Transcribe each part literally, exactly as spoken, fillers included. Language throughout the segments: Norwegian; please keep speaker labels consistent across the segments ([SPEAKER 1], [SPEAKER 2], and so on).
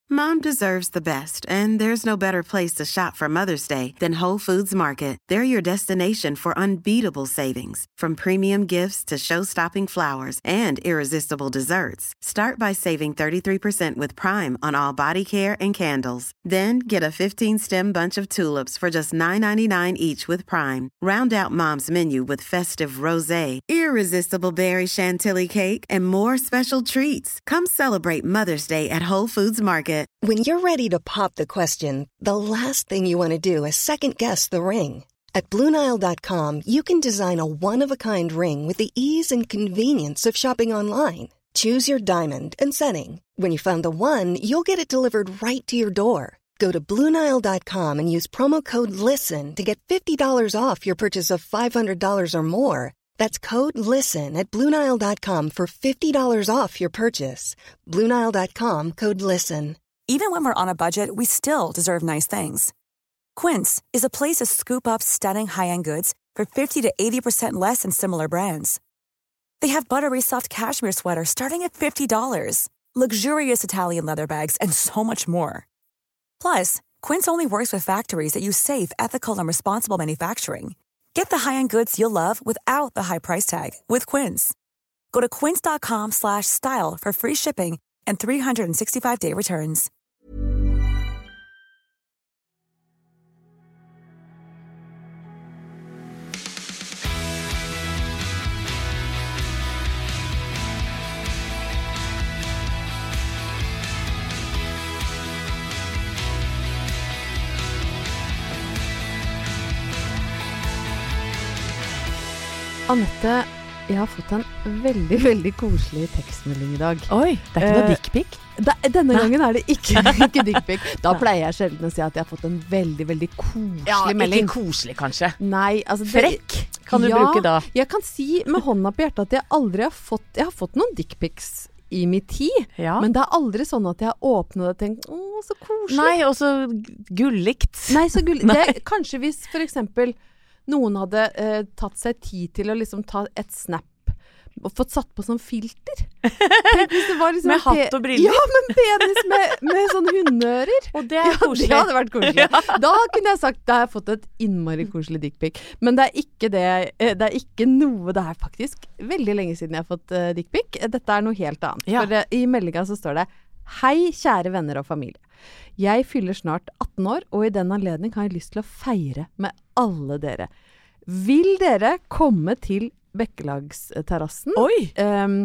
[SPEAKER 1] Mom deserves the best, and there's no better place to shop for Mother's Day than Whole Foods Market. They're your destination for unbeatable savings, from premium gifts to show-stopping flowers and irresistible desserts. Start by saving thirty-three percent with Prime on all body care and candles. Then get a fifteen-stem bunch of tulips for just nine ninety-nine each with Prime. Round out Mom's menu with festive rosé, irresistible berry chantilly cake, and more special treats. Come celebrate Mother's Day at Whole Foods Market.
[SPEAKER 2] When you're ready to pop the question, the last thing you want to do is second-guess the ring. At Blue Nile dot com, you can design a one-of-a-kind ring with the ease and convenience of shopping online. Choose your diamond and setting. When you find the one, you'll get it delivered right to your door. Go to Blue Nile dot com and use promo code LISTEN to get fifty dollars off your purchase of five hundred dollars or more. That's code LISTEN at Blue Nile dot com for fifty dollars off your purchase. Blue Nile dot com, code LISTEN.
[SPEAKER 3] Even when we're on a budget, we still deserve nice things. Quince is a place to scoop up stunning high-end goods for fifty to eighty percent less than similar brands. They have buttery soft cashmere sweaters starting at fifty dollars, luxurious Italian leather bags, and so much more. Plus, Quince only works with factories that use safe, ethical, and responsible manufacturing. Get the high-end goods you'll love without the high price tag with Quince. Go to quince dot com slash style for free shipping and three sixty-five day returns.
[SPEAKER 4] Anette, jeg har fått en veldig, veldig koselig tekstmelding i dag.
[SPEAKER 5] Oi, det er ikke noe dickpic?
[SPEAKER 4] Denne gangen er det ikke, ikke dickpic. Da pleier jeg sjelden å si at jeg har fått en veldig, veldig koselig
[SPEAKER 5] ja,
[SPEAKER 4] melding.
[SPEAKER 5] Ja, ikke koselig kanskje.
[SPEAKER 4] Nei, altså...
[SPEAKER 5] Frekk kan du
[SPEAKER 4] ja,
[SPEAKER 5] bruke da.
[SPEAKER 4] Jeg kan si med hånda på hjertet at jeg aldri har fått... Jeg har fått noen dickpics i mitt tid, ja. Men det er aldri sånn at jeg har åpnet og tenkt, åh, så koselig.
[SPEAKER 5] Nei, og så gullikt.
[SPEAKER 4] Nei, så gullikt. Det, kanskje hvis for eksempel... Noen hadde eh, tatt seg tid til å liksom ta et snap og fått satt på sånn filter. Tenk hvis det var liksom
[SPEAKER 5] med hatt og briller.
[SPEAKER 4] Ja, med penis med, med sånne hundeører.
[SPEAKER 5] Og det er
[SPEAKER 4] ja,
[SPEAKER 5] koselig.
[SPEAKER 4] Det hadde vært koselig. Ja. Da kunne jeg sagt, da har jeg fått et innmari koselig dickpic. Men det er ikke det, det er ikke noe, det er faktisk veldig lenge siden jeg har fått uh, dickpic. Dette er noe helt annet. Ja. For uh, i meldingen så står det, hei kjære venner og familie. Jeg fyller snart atten år, og i den anledning har jeg lyst til å feire med alle dere. Vil dere komme til Bekkelagsterrassen?
[SPEAKER 5] Oi!
[SPEAKER 4] Um,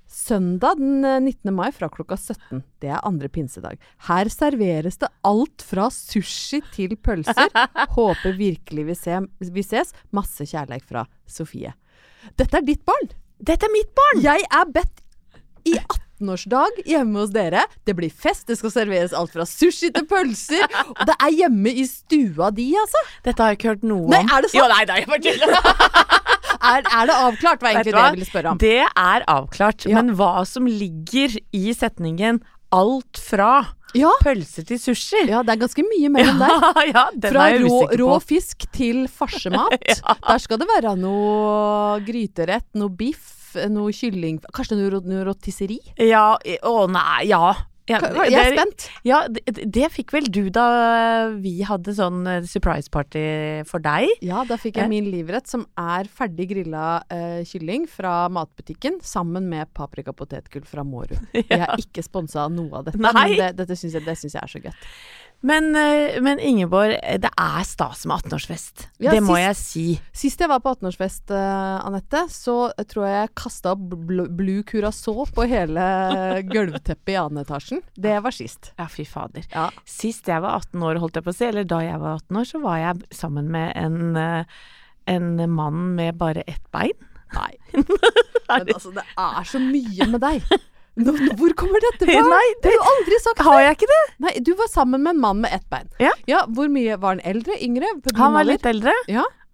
[SPEAKER 4] søndag den nittende mai fra klokka sytten. Det er andre pinsedag. Her serveres det alt fra sushi til pølser. Håper virkelig vi, se, vi ses. Masse kjærlighet fra Sofie. Dette er ditt barn.
[SPEAKER 5] Dette er mitt barn!
[SPEAKER 4] Jeg er bedt i attenårsdag hjemme hos dere. Det blir fest, det skal serveres alt fra sushi til pølser. Og det er hjemme i stua di, altså.
[SPEAKER 5] Dette har jeg ikke hørt noe om.
[SPEAKER 4] Nei, er det sant?
[SPEAKER 5] Jo, nei, nei, jeg forteller.
[SPEAKER 4] er, er det avklart, var egentlig det jeg ville spørre om?
[SPEAKER 5] Det er avklart, ja. Men hva som ligger i setningen alt fra ja. Pølser til sushi.
[SPEAKER 4] Ja, det er ganske mye mellom der.
[SPEAKER 5] Ja, den
[SPEAKER 4] fra
[SPEAKER 5] er jeg
[SPEAKER 4] rå,
[SPEAKER 5] usikker på.
[SPEAKER 4] Rå fisk til farsemat. Ja. Der skal det være noe gryterett, noe biff, noe kylling, kanskje noe, noe rotisseri?
[SPEAKER 5] Ja, å nei, ja. Ja,
[SPEAKER 4] jeg er spent.
[SPEAKER 5] Ja, det, det fikk vel du da vi hadde sånn surprise party for deg.
[SPEAKER 4] Ja, da fikk jeg min livrett som er ferdig grillet eh, kylling fra matbutikken sammen med paprika potetgull fra Måru. Ja. Jeg er ikke sponset av noe av dette,
[SPEAKER 5] Nei.
[SPEAKER 4] Men det, dette synes jeg, det synes jeg er så gøtt.
[SPEAKER 5] Men, men Ingeborg, det er stas med attenårsfest. Ja, det må sist, jeg si.
[SPEAKER 4] Sist jeg var på attenårsfest, uh, Anette, så tror jeg jeg kastet opp bl- Blue Curacao på hele gulvteppet i annen etasjen. Det var sist.
[SPEAKER 5] Ja, fy fader.
[SPEAKER 4] Ja.
[SPEAKER 5] Sist jeg var atten år, holdt jeg på å si, eller da jeg var atten år, så var jeg sammen med en, en mann med bare ett bein.
[SPEAKER 4] Nei. Men altså, det er så mye med deg. Nå, hvor kommer dette fra?
[SPEAKER 5] Nei, det,
[SPEAKER 4] det har du aldri sagt.
[SPEAKER 5] Har jeg ikke det?
[SPEAKER 4] Nei, du var sammen med en mann med ett bein.
[SPEAKER 5] Ja.
[SPEAKER 4] Ja, hvor mye var han eldre, yngre?
[SPEAKER 5] Han var litt eldre.
[SPEAKER 4] Ja.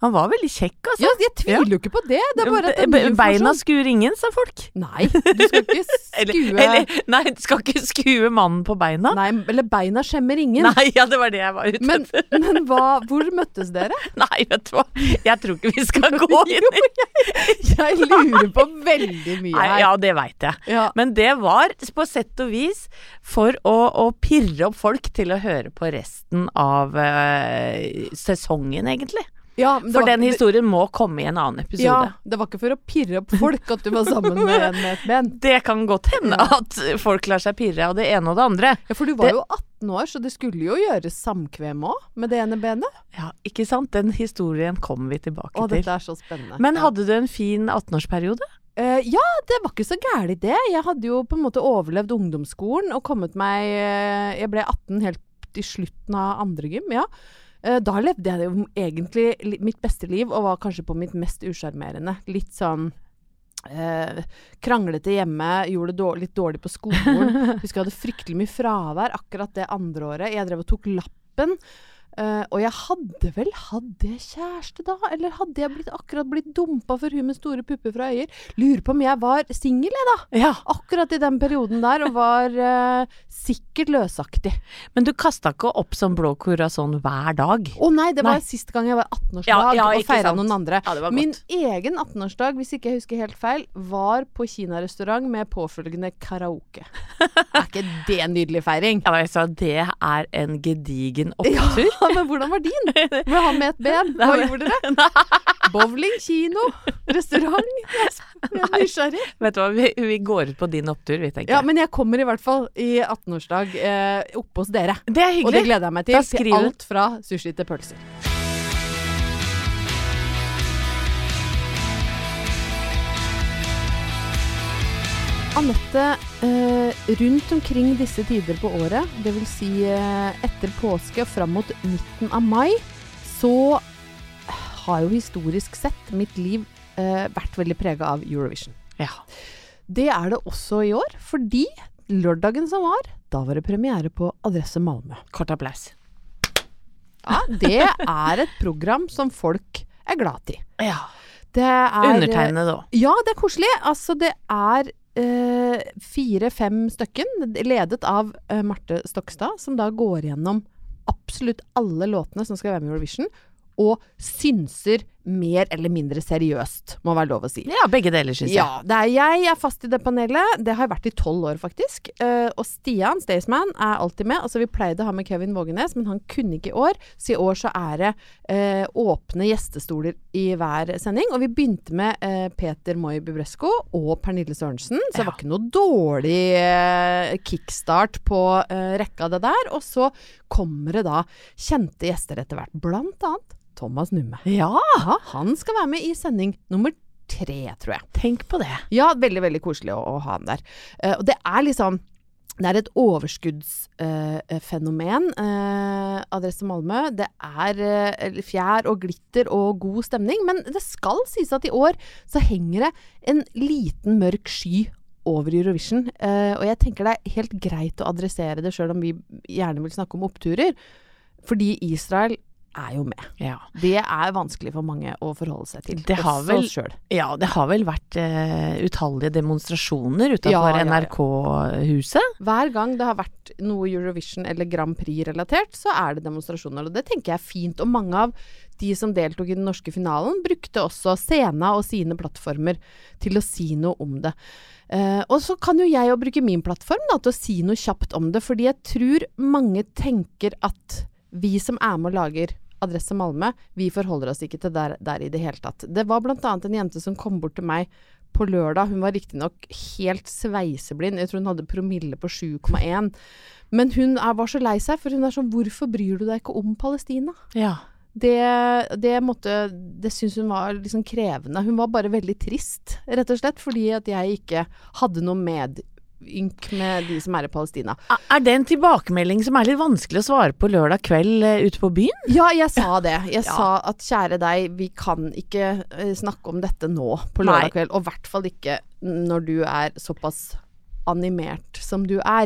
[SPEAKER 5] Han var veldig kjekk, altså.
[SPEAKER 4] Ja, jeg tviler jo ikke på det. Det er bare at det er ny informasjon.
[SPEAKER 5] Beina skuer ingen, sa folk.
[SPEAKER 4] Nei, du skal ikke skue...
[SPEAKER 5] Eller, eller, nei, du skal ikke skue mannen på beina.
[SPEAKER 4] Nei, eller beina skjemmer ingen.
[SPEAKER 5] Nei, ja, det var det jeg var ute
[SPEAKER 4] men,
[SPEAKER 5] etter.
[SPEAKER 4] Men hva, hvor møttes dere?
[SPEAKER 5] Nei, vet du hva? Jeg tror ikke vi skal gå inn i.
[SPEAKER 4] Jeg lurer på veldig mye her.
[SPEAKER 5] Nei, ja, det vet jeg. Ja. Men det var på sett og vis for å, å pirre opp folk til å høre på resten av uh, sesongen, egentlig.
[SPEAKER 4] Ja,
[SPEAKER 5] for var, den historien det, må komme i en annen episode.
[SPEAKER 4] Ja, det var ikke for å pirre opp folk at du var sammen med en med et ben.
[SPEAKER 5] Det kan godt hende at folk lar seg pirre av det ene og det andre.
[SPEAKER 4] Ja, for du var
[SPEAKER 5] det,
[SPEAKER 4] jo atten år, så det skulle jo gjøres samkvem også med det ene benet.
[SPEAKER 5] Ja, ikke sant? Den historien kommer vi tilbake
[SPEAKER 4] Å,
[SPEAKER 5] til.
[SPEAKER 4] Dette er så spennende.
[SPEAKER 5] Men hadde du en fin attenårsperiode?
[SPEAKER 4] Uh, ja, det var ikke så gærlig det. Jeg hadde jo på en måte overlevd ungdomsskolen og kommet meg uh, Jeg ble atten helt i slutten av andre gym, ja. Da levde jeg jo egentlig mitt beste liv, og var kanskje på mitt mest usjarmerende. Litt sånn eh, kranglete hjemme, gjorde det dårlig, litt dårlig på skolen. Husker jeg hadde fryktelig mye fravær akkurat det andre året. Jeg drev og tok lappen. Uh, og jeg hadde vel Hadde jeg kjæreste da? Eller hadde jeg blitt, akkurat blitt dumpa for hun med store pupper fra øyer? Lurer på om jeg var single, jeg da.
[SPEAKER 5] Ja.
[SPEAKER 4] Akkurat i den perioden der, og var uh, sikkert løsaktig.
[SPEAKER 5] Men du kastet ikke opp som blå corazon hver dag?
[SPEAKER 4] Å nei, det var
[SPEAKER 5] nei.
[SPEAKER 4] Siste gang jeg var attenårsdag
[SPEAKER 5] ja, ja,
[SPEAKER 4] og feiret noen andre.
[SPEAKER 5] Ja,
[SPEAKER 4] Min egen attenårsdag, hvis ikke jeg husker helt feil, var på Kina-restaurant med påfølgende karaoke. Er ikke det en nydelig feiring?
[SPEAKER 5] Ja, jeg sa, det er en gedigen opptur.
[SPEAKER 4] Ja. Men hvordan var din? Ble han med et ben? Hva gjorde dere? Bowling, kino, restaurant. Jeg er nysgjerrig.
[SPEAKER 5] Vet du hva, vi, vi går ut på din opptur, vi tenker.
[SPEAKER 4] Ja, men jeg kommer i hvert fall i attenårsdag eh, oppe hos dere.
[SPEAKER 5] Det er hyggelig.
[SPEAKER 4] Og det gleder jeg meg til.
[SPEAKER 5] Til
[SPEAKER 4] alt fra sushi til pølser. Anette, eh, rundt omkring disse tider på året, det vil si eh, etter påske og frem mot midten av mai, så har jo historisk sett mitt liv eh, vært veldig preget av Eurovision.
[SPEAKER 5] Ja.
[SPEAKER 4] Det er det også i år, fordi lørdagen som var, da var det premiere på Adresse Malmö.
[SPEAKER 5] Kort applaus.
[SPEAKER 4] Ja, det er et program som folk er glad i.
[SPEAKER 5] Ja.
[SPEAKER 4] Det er
[SPEAKER 5] undertegnende da.
[SPEAKER 4] Ja, det er koselig. Altså, det er Uh, fire-fem stykken, ledet av uh, Marte Stokstad, som da går gjennom absolutt alle låtene som skal være med i Eurovision, og synser mer eller mindre seriøst, må være lov å si.
[SPEAKER 5] Ja, begge deler, synes jeg.
[SPEAKER 4] Ja, det er jeg er fast i det panelet. Det har jeg vært i tolv år, faktisk. Uh, og Stian, Staysman, er alltid med. Altså, vi pleide å ha med Kevin Vågenes, men han kunne ikke i år. Så i år så er det uh, åpne gjestestoler i hver sending. Og vi begynte med uh, Peter Moi Bubresko og Pernille Sørensen. Så det var ikke noe dårlig uh, kickstart på uh, rekka det der. Og så kommer det da kjente gjester etter hvert. Blant annet Thomas Numme.
[SPEAKER 5] Ja.
[SPEAKER 4] ja, han skal være med i sending nummer tre, tror jeg.
[SPEAKER 5] Tenk på det.
[SPEAKER 4] Ja, veldig, veldig koselig å, å ha han der. Uh, og det er liksom, det er et overskuddsfenomen, uh, uh, Adresse Malmö. Det er uh, fjær og glitter og god stemning, men det skal sies at i år så henger det en liten mørk sky over Eurovision, uh, og jeg tenker det er helt greit å adressere det, selv om vi gjerne vil snakke om oppturer, fordi Israel er jo med.
[SPEAKER 5] Ja.
[SPEAKER 4] Det er vanskelig for mange å forholde seg til.
[SPEAKER 5] Det har vel,
[SPEAKER 4] selv.
[SPEAKER 5] Ja, det har vel vært uh, utallige demonstrasjoner utenfor
[SPEAKER 4] ja, ja, ja.
[SPEAKER 5] N R K-huset.
[SPEAKER 4] Hver gang det har vært noe Eurovision eller Grand Prix-relatert, så er det demonstrasjoner, og det tenker jeg er fint. Og mange av de som deltok i den norske finalen, brukte også scenen og sine plattformer til å si noe om det. Uh, og så kan jo jeg jo bruke min plattform da, til å si noe kjapt om det, fordi jeg tror mange tenker at vi som er med og lager Adresse Malmö, vi forholder oss ikke til der, der i det hele tatt. Det var blant annet en jente som kom bort til meg på lørdag. Hun var riktig nok helt sveiseblind. Jeg tror hun hadde promille på sju komma en. Men hun er, var så lei seg, for hun er sånn, hvorfor bryr du deg ikke om Palestina?
[SPEAKER 5] Ja.
[SPEAKER 4] Det, det måtte, det synes hun var liksom krevende. Hun var bare veldig trist, rett og slett, fordi at jeg ikke hadde noe med ynk med de som er i Palestina.
[SPEAKER 5] Er det en tilbakemelding som er litt vanskelig å svare på lørdag kveld uh, ute på byen?
[SPEAKER 4] Ja, jeg sa det. Jeg
[SPEAKER 5] ja.
[SPEAKER 4] sa at kjære deg, vi kan ikke uh, snakke om dette nå på lørdag Nei. kveld, og i hvert fall ikke når du er såpass animert som du er.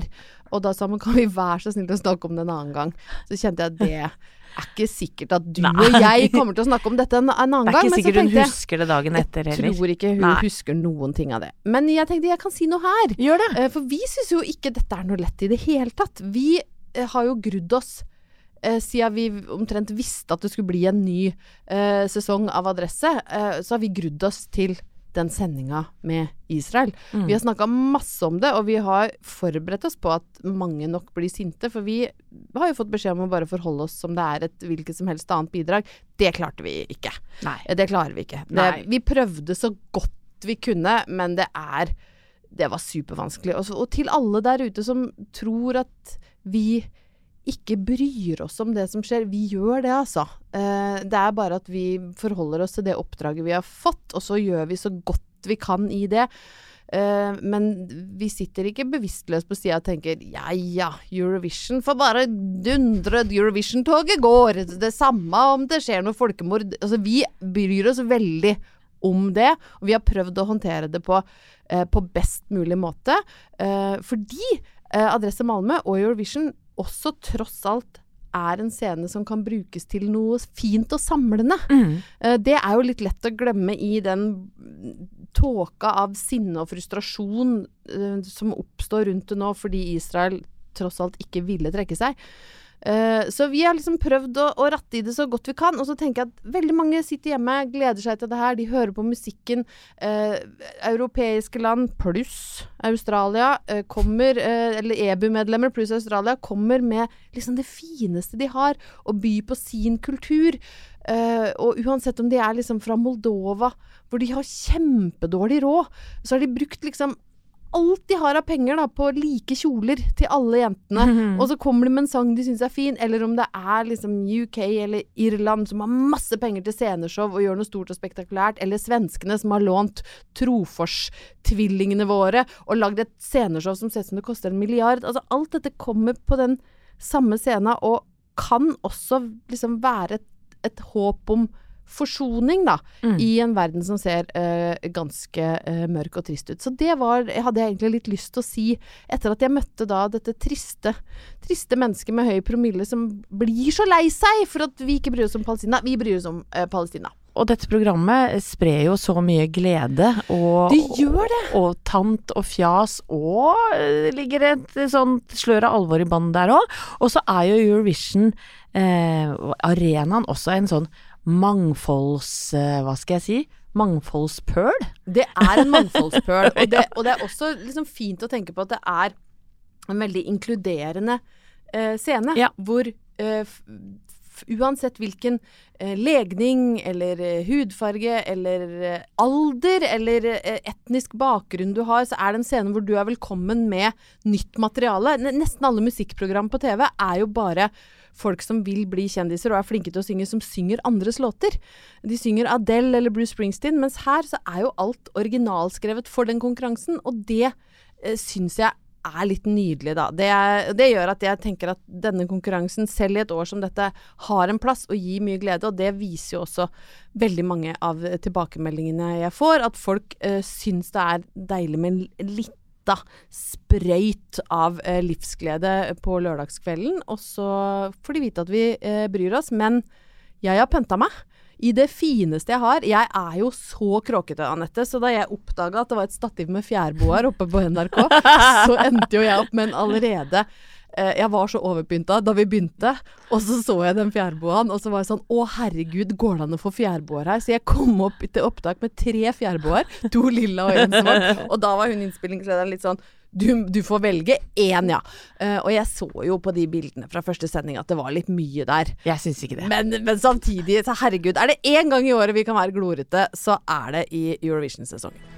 [SPEAKER 4] og da sa man, kan vi være så snill å snakke om det en annen gang? Så kjente jeg at det er ikke sikkert at du Nei. og jeg kommer til å snakke om dette en, en annen gang.
[SPEAKER 5] Det er ikke gang, sikkert hun husker det dagen etter heller.
[SPEAKER 4] Jeg tror ikke hun Nei. husker noen ting av det. Men jeg tenkte jeg kan si noe her.
[SPEAKER 5] Gjør det.
[SPEAKER 4] For vi synes jo ikke dette er noe lett i det hele tatt. Vi eh, har jo grudd oss eh, siden vi omtrent visste at det skulle bli en ny eh, sesong av Adresse, eh, så har vi grudd oss til den sendinga med Israel. Mm. Vi har snakket masse om det, og vi har forberedt oss på at mange nok blir sinte, for vi har jo fått beskjed om å bare forholde oss som det er et hvilket som helst annet bidrag. Det klarte vi ikke.
[SPEAKER 5] Nei.
[SPEAKER 4] Det klarer vi ikke. Det, vi prøvde så godt vi kunne, men det er det var supervanskelig. Og, og til alle der ute som tror at vi ikke bryr oss om det som skjer. Vi gjør det, altså. Eh, det er bare at vi forholder oss til det oppdraget vi har fått, og så gjør vi så godt vi kan i det. Eh, men vi sitter ikke bevisstløst på siden og tenker, ja, ja, Eurovision, for bare dundre Eurovision-toget går. Det samme om det skjer noe folkemord. Altså, vi bryr oss veldig om det, og vi har prøvd å håndtere det på, eh, på best mulig måte. Eh, fordi eh, Adresse Malmö og Eurovision også tross alt er en scene som kan brukes til noe fint og samlende. Mm. Det er jo litt lett å glemme i den tåka av sinne og frustrasjon uh, som oppstår rundt det nå, fordi Israel tross alt ikke ville trekke seg. Uh, så vi har liksom prøvd å, å ratte i det så godt vi kan, og så tenker jeg at veldig mange sitter hjemme, gleder seg til det her, de hører på musikken, uh, europeiske land pluss Australia uh, kommer, uh, eller E B U-medlemmer pluss Australia kommer med liksom det fineste de har, og by på sin kultur, uh, og uansett om de er liksom fra Moldova, hvor de har kjempedårlig råd, så har de brukt liksom alt de har av penger da, på like kjoler til alle jentene, mm-hmm. og så kommer de med en sang de synes er fin, eller om det er liksom U K eller Irland som har masse penger til sceneshow og gjør noe stort og spektakulært, eller svenskene som har lånt Trofors-tvillingene våre og lagd et sceneshow som ser ut som det koster en milliard. Altså alt dette kommer på den samme scenen, og kan også liksom være et, et håp om forsoning da, mm. i en verden som ser uh, ganske uh, mørk og trist ut. Så det var, jeg hadde egentlig litt lyst til å si, etter at jeg møtte da dette triste, triste mennesket med høy promille som blir så lei seg for at vi ikke bryr oss om Palestina. Vi bryr oss om uh, Palestina.
[SPEAKER 5] Og dette programmet sprer jo så mye glede, og,
[SPEAKER 4] det gjør det.
[SPEAKER 5] og, og tant og fjas, og uh, ligger et sånt slør av alvor i bånd der også. Og så er jo Eurovision uh, arenaen også en sånn mangfolds, hva skal jeg si, mangfoldspøl.
[SPEAKER 4] Det er en mangfoldspøl, og, det, og det er også liksom fint å tenke på at det er en veldig inkluderende eh, scene, ja. hvor eh, f, f, uansett hvilken eh, legning, eller eh, hudfarge, eller eh, alder, eller eh, etnisk bakgrunn du har, så er det en scene hvor du er velkommen med nytt materiale. Nesten alle musikkprogram på T V er jo bare folk som vil bli kjendiser og er flinke til å synge, som synger andres låter. De synger Adele eller Bruce Springsteen, mens her så er jo alt originalskrevet for den konkurransen, og det eh, synes jeg er litt nydelig da. Det, er, det gjør at jeg tenker at denne konkurransen, selv i et år som dette, har en plass og gir mye glede, og det viser jo også veldig mange av tilbakemeldingene jeg får, at folk eh, synes det er deilig med litt da, sprøyt av eh, livsglede på lørdagskvelden, og så får de vite at vi eh, bryr oss, men jeg har pynta meg i det fineste jeg har. Jeg er jo så kråkete, Annette, så da jeg oppdaget at det var et stativ med fjærboer oppe på N R K, så endte jo jeg opp med en allerede eh, jeg var så overpynta da vi begynte, og så så jeg den fjærboen, og så var jeg sånn, å herregud, går det an å få fjærboer her? Så jeg kom opp til opptak med tre fjærboer, to lilla og en svart, og da var hun innspillingslederen litt sånn, du, du får velge én, ja. Uh, og jeg så jo på de bildene fra første sending at det var litt mye der.
[SPEAKER 5] Jeg synes ikke det.
[SPEAKER 4] Men, men samtidig, så herregud, er det en gang i året vi kan være glorete, så er det i Eurovision-sesongen.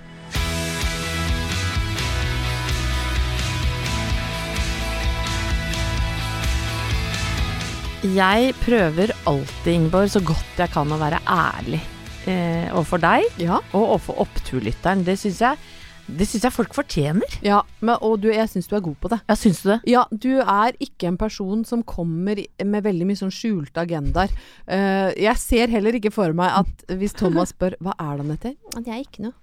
[SPEAKER 5] Jeg prøver alltid, Ingeborg, så godt jeg kan å være ærlig eh, overfor deg, ja. og overfor oppturlytteren. Det synes jeg Det synes jeg folk fortjener.
[SPEAKER 4] Ja, men, og du, jeg synes du er god på det.
[SPEAKER 5] Ja, synes du det?
[SPEAKER 4] Ja, du er ikke en person som kommer med veldig mye sånn skjulte agendaer. Uh, jeg ser heller ikke for meg at hvis Thomas spør, hva er det han heter? Det er ikke noe.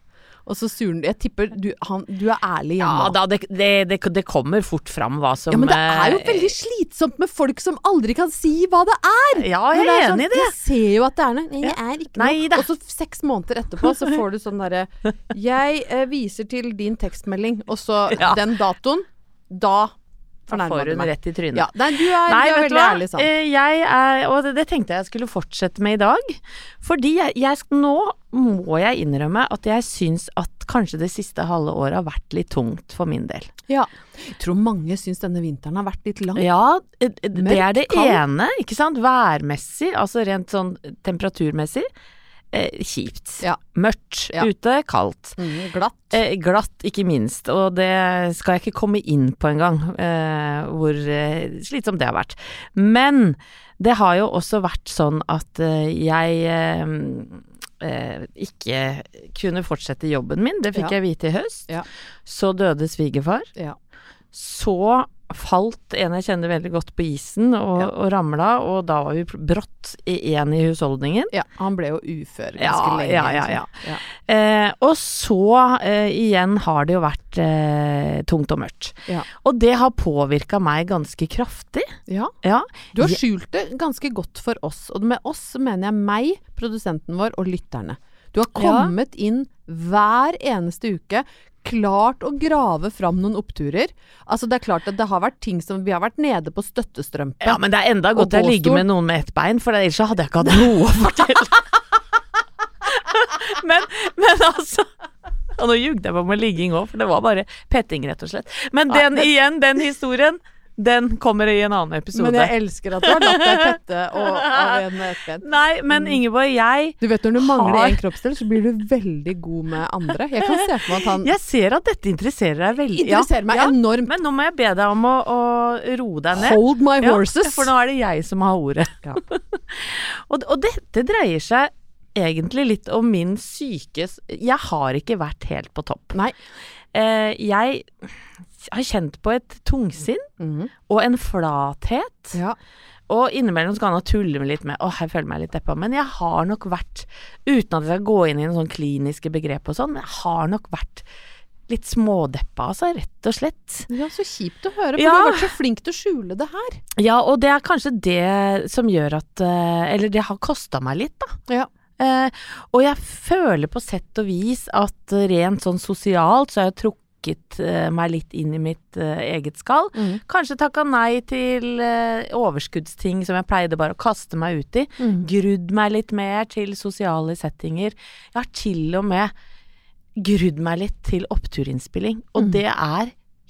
[SPEAKER 4] og så surner du. Jeg tipper du, han, du er ærlig hjemme.
[SPEAKER 5] Ja, da, det, det, det, det kommer fort fram hva som...
[SPEAKER 4] Ja, men det er jo veldig slitsomt med folk som aldri kan si hva det er.
[SPEAKER 5] Ja, jeg er, er enig i det.
[SPEAKER 4] Jeg ser jo at det er noe. Nei, jeg er ikke
[SPEAKER 5] Nei,
[SPEAKER 4] noe. Og så seks måneder etterpå så får du sånn derre jeg eh, viser til din tekstmelding, og så ja. den datoen, da
[SPEAKER 5] Da får hun rett i trynet.
[SPEAKER 4] Ja, nei, du er,
[SPEAKER 5] nei,
[SPEAKER 4] du er veldig ærlig sånn.
[SPEAKER 5] Jeg er, og det, det tenkte jeg skulle fortsette med i dag. Fordi jeg, jeg, nå må jeg innrømme at jeg syns at kanskje det siste halve året har vært litt tungt for min del.
[SPEAKER 4] Ja. Jeg tror mange syns denne vinteren har vært litt lang.
[SPEAKER 5] Ja, det
[SPEAKER 4] Mørk,
[SPEAKER 5] er det
[SPEAKER 4] kald.
[SPEAKER 5] ene, ikke sant? Værmessig, altså rent sånn temperaturmessig. Eh, kjipt.
[SPEAKER 4] Ja.
[SPEAKER 5] Mørkt
[SPEAKER 4] ja.
[SPEAKER 5] ute, kaldt.
[SPEAKER 4] Mm, glatt.
[SPEAKER 5] Eh, glatt, ikke minst. Og det skal jeg ikke komme inn på engang, eh, hvor eh, slitsomt det har vært. Men det har jo også vært sånn at eh, jeg eh, eh, ikke kunne fortsette jobben min. Det fikk
[SPEAKER 4] ja.
[SPEAKER 5] jeg vite i høst.
[SPEAKER 4] Ja.
[SPEAKER 5] Så døde svigerfar.
[SPEAKER 4] Ja.
[SPEAKER 5] Så falt en jeg kjenner veldig godt på isen og,
[SPEAKER 4] ja.
[SPEAKER 5] og ramla, og da var vi brått igjen i husholdningen.
[SPEAKER 4] Ja, han ble jo ufør ganske
[SPEAKER 5] ja,
[SPEAKER 4] lenge.
[SPEAKER 5] Ja, ja, ja.
[SPEAKER 4] ja.
[SPEAKER 5] Eh, og så eh, igjen har det jo vært eh, tungt og mørkt.
[SPEAKER 4] Ja.
[SPEAKER 5] Og det har påvirket meg ganske kraftig.
[SPEAKER 4] Ja.
[SPEAKER 5] Ja.
[SPEAKER 4] Du har skjult det ganske godt for oss, og med oss mener jeg meg, produsenten vår og lytterne. Du har kommet ja. inn hver eneste uke, klart å grave fram noen oppturer. Altså det er klart at det har vært ting som vi har vært nede på støttestrømpe.
[SPEAKER 5] Ja, men det er enda godt jeg ligger med noen med ett bein, for ellers så hadde jeg ikke hatt noe å fortelle. men, men altså... Og nå jugde jeg på med ligging også, for det var bare petting rett og slett. Men den igjen, den historien... Den kommer i en annen episode.
[SPEAKER 4] Men jeg elsker at du har latt deg pette og, av en ettben.
[SPEAKER 5] Nei, men Ingeborg, jeg
[SPEAKER 4] Du vet, når du mangler
[SPEAKER 5] har...
[SPEAKER 4] en kroppsdel, så blir du veldig god med andre. Jeg kan se for meg at han
[SPEAKER 5] Jeg ser at dette interesserer deg veldig.
[SPEAKER 4] Interesserer meg
[SPEAKER 5] ja.
[SPEAKER 4] enormt.
[SPEAKER 5] Men nå må jeg be deg om å, å roe deg ned.
[SPEAKER 4] Hold my horses.
[SPEAKER 5] Ja, for nå er det jeg som har ordet.
[SPEAKER 4] Ja.
[SPEAKER 5] og, og dette dreier seg egentlig litt om min syke... Jeg har ikke vært helt på topp.
[SPEAKER 4] Nei.
[SPEAKER 5] Eh, jeg har kjent på et tungsinn
[SPEAKER 4] mm.
[SPEAKER 5] og en flathet.
[SPEAKER 4] Ja.
[SPEAKER 5] Og innimellom skal han tulle med litt med åh, jeg føler meg litt deppa. Men jeg har nok vært, uten at jeg skal gå inn i en sånn kliniske begrep og sånn, men jeg har nok vært litt smådeppa, altså, rett og slett.
[SPEAKER 4] Ja, så kjipt å høre, for
[SPEAKER 5] ja.
[SPEAKER 4] du har vært så flink til å skjule det her.
[SPEAKER 5] Ja, og det er kanskje det som gjør at, eller det har kostet meg litt, da.
[SPEAKER 4] Ja.
[SPEAKER 5] Eh, og jeg føler på sett og vis at rent sånn sosialt så har jeg trukket eh, meg litt inn i mitt eh, eget skall.
[SPEAKER 4] Mm.
[SPEAKER 5] Kanskje takket nei til eh, overskuddsting som jeg pleide bare å kaste meg ut i.
[SPEAKER 4] Mm.
[SPEAKER 5] Grudd meg litt mer til sosiale settinger. Jeg har til og med grudd meg litt til oppturinnspilling. Og
[SPEAKER 4] Mm.
[SPEAKER 5] det er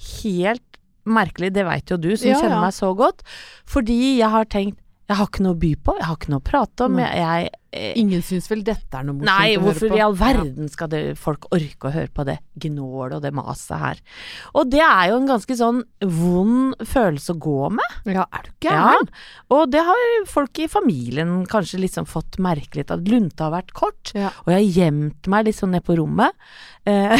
[SPEAKER 5] helt merkelig, det vet jo du som
[SPEAKER 4] Ja,
[SPEAKER 5] kjenner
[SPEAKER 4] ja.
[SPEAKER 5] meg så godt. Fordi jeg har tenkt, jeg har ikke noe å by på, jeg har ikke noe å prate om,
[SPEAKER 4] Nei.
[SPEAKER 5] jeg, jeg eh,
[SPEAKER 4] Ingen syns vel dette er noe morsomt
[SPEAKER 5] Nei,
[SPEAKER 4] å høre
[SPEAKER 5] hvorfor
[SPEAKER 4] på.
[SPEAKER 5] i all verden skal det, folk orke å høre på det gnål og det maset her? Og det er jo en ganske sånn vond følelse å gå med.
[SPEAKER 4] Ja, er du gæren?
[SPEAKER 5] Ja, og det har folk i familien kanskje liksom fått merke litt, at lunta har vært kort,
[SPEAKER 4] Ja.
[SPEAKER 5] og jeg har gjemt meg litt sånn ned på rommet, eh,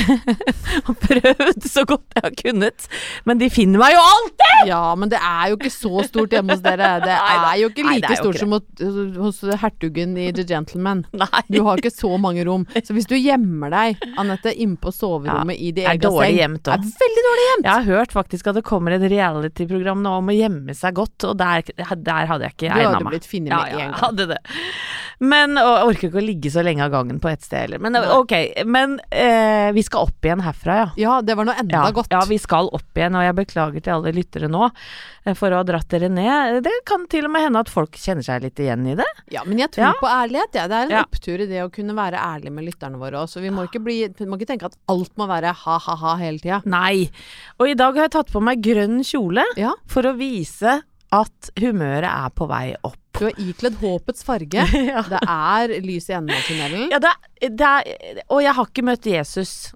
[SPEAKER 5] og prøvd så godt jeg har kunnet, men de finner meg jo alltid!
[SPEAKER 4] Ja, men det er jo ikke så stort hjemme hos dere. Det
[SPEAKER 5] Nei da.
[SPEAKER 4] er jo ikke
[SPEAKER 5] Nei,
[SPEAKER 4] like
[SPEAKER 5] det er jo
[SPEAKER 4] stort
[SPEAKER 5] ikke
[SPEAKER 4] som hos, hos hertugen i The Gentleman.
[SPEAKER 5] Nei.
[SPEAKER 4] Du har ikke så mange rom. Så hvis du gjemmer deg, Annette, inne på soverommet i de
[SPEAKER 5] er
[SPEAKER 4] egen
[SPEAKER 5] dårlig
[SPEAKER 4] seng,
[SPEAKER 5] gjemt
[SPEAKER 4] er
[SPEAKER 5] også.
[SPEAKER 4] veldig dårlig gjemt.
[SPEAKER 5] Jeg har hørt faktisk at det kommer et reality-program nå om å gjemme seg godt, og der, der hadde jeg ikke
[SPEAKER 4] Du
[SPEAKER 5] egnet
[SPEAKER 4] hadde
[SPEAKER 5] meg.
[SPEAKER 4] blitt funnet
[SPEAKER 5] Ja,
[SPEAKER 4] med
[SPEAKER 5] ja,
[SPEAKER 4] en
[SPEAKER 5] jeg
[SPEAKER 4] gang.
[SPEAKER 5] hadde det. Men, og jeg orker ikke å ligge så lenge av gangen på et sted heller. Men ok, men eh, vi skal opp igjen herfra, ja.
[SPEAKER 4] Ja, det var noe enda
[SPEAKER 5] Ja,
[SPEAKER 4] godt.
[SPEAKER 5] ja, vi skal opp igjen, og jeg beklager til alle lyttere nå eh, for å ha dratt dere ned. Det kan til og med hende at folk kjenner seg litt igjen i det.
[SPEAKER 4] Ja, men jeg tror
[SPEAKER 5] Ja.
[SPEAKER 4] på ærlighet. Ja. Det er en
[SPEAKER 5] Ja.
[SPEAKER 4] opptur i det å kunne være ærlig med lytterne våre også. Vi må ikke, bli, vi må ikke tenke at alt må være ha-ha-ha hele tida.
[SPEAKER 5] Nei. Og i dag har jeg tatt på meg grønn kjole
[SPEAKER 4] Ja.
[SPEAKER 5] for å vise at humøret er på vei opp.
[SPEAKER 4] Du har ikledd håpets farge.
[SPEAKER 5] Ja.
[SPEAKER 4] Det er lys i enden av tunnelen.
[SPEAKER 5] Ja, det, er- det er, og jeg har ikke møtt Jesus.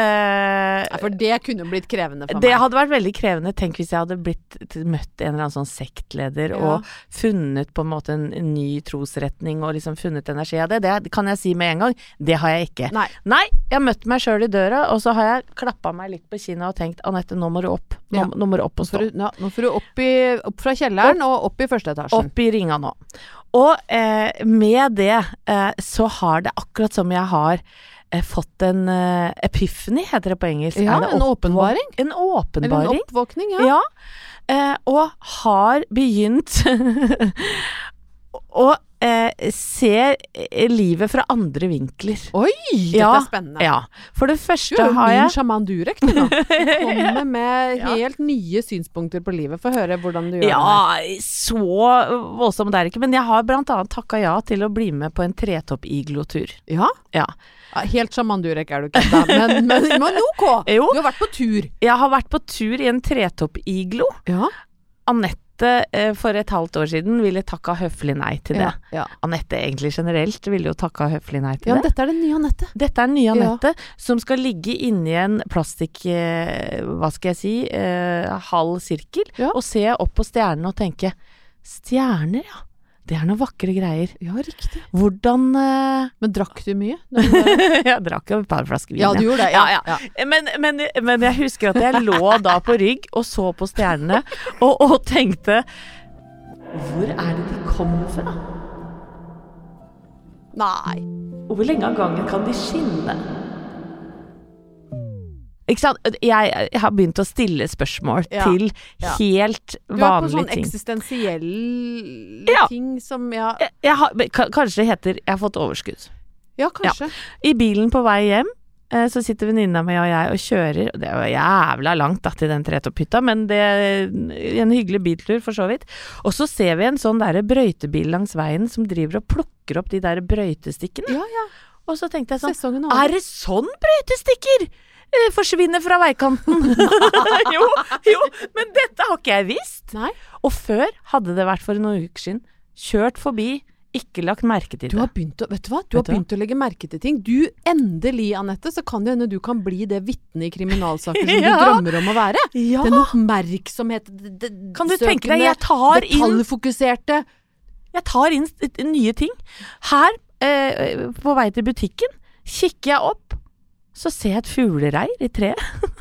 [SPEAKER 5] Eh,
[SPEAKER 4] Ja, for det kunne blitt krevende for
[SPEAKER 5] det
[SPEAKER 4] meg.
[SPEAKER 5] hadde vært veldig krevende. Tenk hvis jeg hadde blitt møtt en eller annen sånn sektleder
[SPEAKER 4] Ja.
[SPEAKER 5] og funnet på en måte en, en ny trosretning og liksom funnet energi av det. Det kan jeg si med en gang. Det har jeg ikke.
[SPEAKER 4] Nei.
[SPEAKER 5] Nei, jeg har møtt meg sjøl i døra, og så har jeg klappa meg litt på kinnet og tenkt Anette, nå må du opp. Nå,
[SPEAKER 4] Ja.
[SPEAKER 5] nå må du opp og
[SPEAKER 4] For,
[SPEAKER 5] stå.
[SPEAKER 4] ja, nå får du opp, i, opp fra kjelleren og opp i første etasjen.
[SPEAKER 5] Opp i ringa nå. Og eh, med det eh, så har det akkurat som jeg har eh, fått en uh, epiphany, heter det på engelsk.
[SPEAKER 4] Ja,
[SPEAKER 5] det
[SPEAKER 4] en åpenbaring.
[SPEAKER 5] En åpenbaring.
[SPEAKER 4] Eller en oppvåkning, ja.
[SPEAKER 5] Ja, eh, og har begynt å eh, se livet fra andre vinkler.
[SPEAKER 4] Oi, dette
[SPEAKER 5] ja,
[SPEAKER 4] er spennende.
[SPEAKER 5] Ja, for det første
[SPEAKER 4] du er jo
[SPEAKER 5] har
[SPEAKER 4] min
[SPEAKER 5] jeg...
[SPEAKER 4] sjaman Durek, du nå. Kommer med
[SPEAKER 5] Ja.
[SPEAKER 4] helt nye synspunkter på livet. Få høre hvordan du gjør
[SPEAKER 5] Ja, så voldsomt det er ikke, men jeg har blant annet takket ja til å bli med på en tretopp-iglo-tur.
[SPEAKER 4] det. Ja?
[SPEAKER 5] Ja.
[SPEAKER 4] Ja, helt sjaman Durek er du ikke, da. Men, men, men ok,
[SPEAKER 5] Jo.
[SPEAKER 4] du har vært på tur.
[SPEAKER 5] Jeg har vært på tur i en tretopp-iglo.
[SPEAKER 4] Ja.
[SPEAKER 5] Anette eh, for et halvt år siden ville takka høflig nei til det.
[SPEAKER 4] Ja, ja.
[SPEAKER 5] Anette egentlig generelt ville jo takka høflig nei til
[SPEAKER 4] Ja, men
[SPEAKER 5] det.
[SPEAKER 4] dette er den nye Anette.
[SPEAKER 5] Dette er den nye Anette, som skal ligge inni en plastikk, eh, hva skal jeg si, eh, halv sirkel,
[SPEAKER 4] Ja.
[SPEAKER 5] og se opp på stjernene og tenke, stjerner, ja, det er noen vakre greier.
[SPEAKER 4] Ja, riktig.
[SPEAKER 5] Hvordan eh,
[SPEAKER 4] Men drakk du mye?
[SPEAKER 5] Jeg drakk jo et par flasker vin.
[SPEAKER 4] Ja, du gjorde det. Ja, ja.
[SPEAKER 5] Men, men, men jeg husker at jeg lå da på rygg og så på stjernene og, og tenkte, hvor er det de kommer fra?
[SPEAKER 4] Nei.
[SPEAKER 5] Og hvor lenge av gangen kan de skinne? Ikke sant? Jeg, jeg har begynt å stille spørsmål
[SPEAKER 4] Ja,
[SPEAKER 5] til
[SPEAKER 4] ja.
[SPEAKER 5] helt
[SPEAKER 4] Du er på
[SPEAKER 5] vanlige
[SPEAKER 4] sånn
[SPEAKER 5] ting.
[SPEAKER 4] eksistensielle
[SPEAKER 5] Ja.
[SPEAKER 4] ting som ja,
[SPEAKER 5] Jeg, jeg har, men ka- kanskje det heter, jeg har fått overskudd.
[SPEAKER 4] ja, kanskje.
[SPEAKER 5] I bilen på vei hjem, eh, så sitter venninna mi og jeg og kjører, og det er jo jævla langt da til den tretopphytta, men det er en hyggelig biltur for så vidt. Og så ser vi en sånn der brøytebil langs veien som driver og plukker opp de der brøytestikkene.
[SPEAKER 4] Ja, ja.
[SPEAKER 5] Og så tenkte jeg sånn,
[SPEAKER 4] Sesongen
[SPEAKER 5] er det sånn brøytestikker eh, forsvinner fra veikanten? jo, jo, men dette har ikke jeg visst.
[SPEAKER 4] Nei.
[SPEAKER 5] Og før hadde det vært for noen uker siden, kjørt forbi, ikke lagt merke til
[SPEAKER 4] Du
[SPEAKER 5] det.
[SPEAKER 4] har begynt å, vet du hva? Du har
[SPEAKER 5] Vet du hva?
[SPEAKER 4] begynt å legge merke til ting. Du, endelig, Anette, så kan det hende du kan bli det vitne i kriminalsaker som
[SPEAKER 5] Ja.
[SPEAKER 4] du drømmer om å være.
[SPEAKER 5] Ja.
[SPEAKER 4] Den oppmerksomhet, d- d-
[SPEAKER 5] Kan du tenke
[SPEAKER 4] søkende,
[SPEAKER 5] deg, jeg tar inn
[SPEAKER 4] detaljfokuserte.
[SPEAKER 5] Jeg tar inn s- nye ting. Her, eh, på vei til butikken, kikker jeg opp, så ser jeg et fuglereir i treet.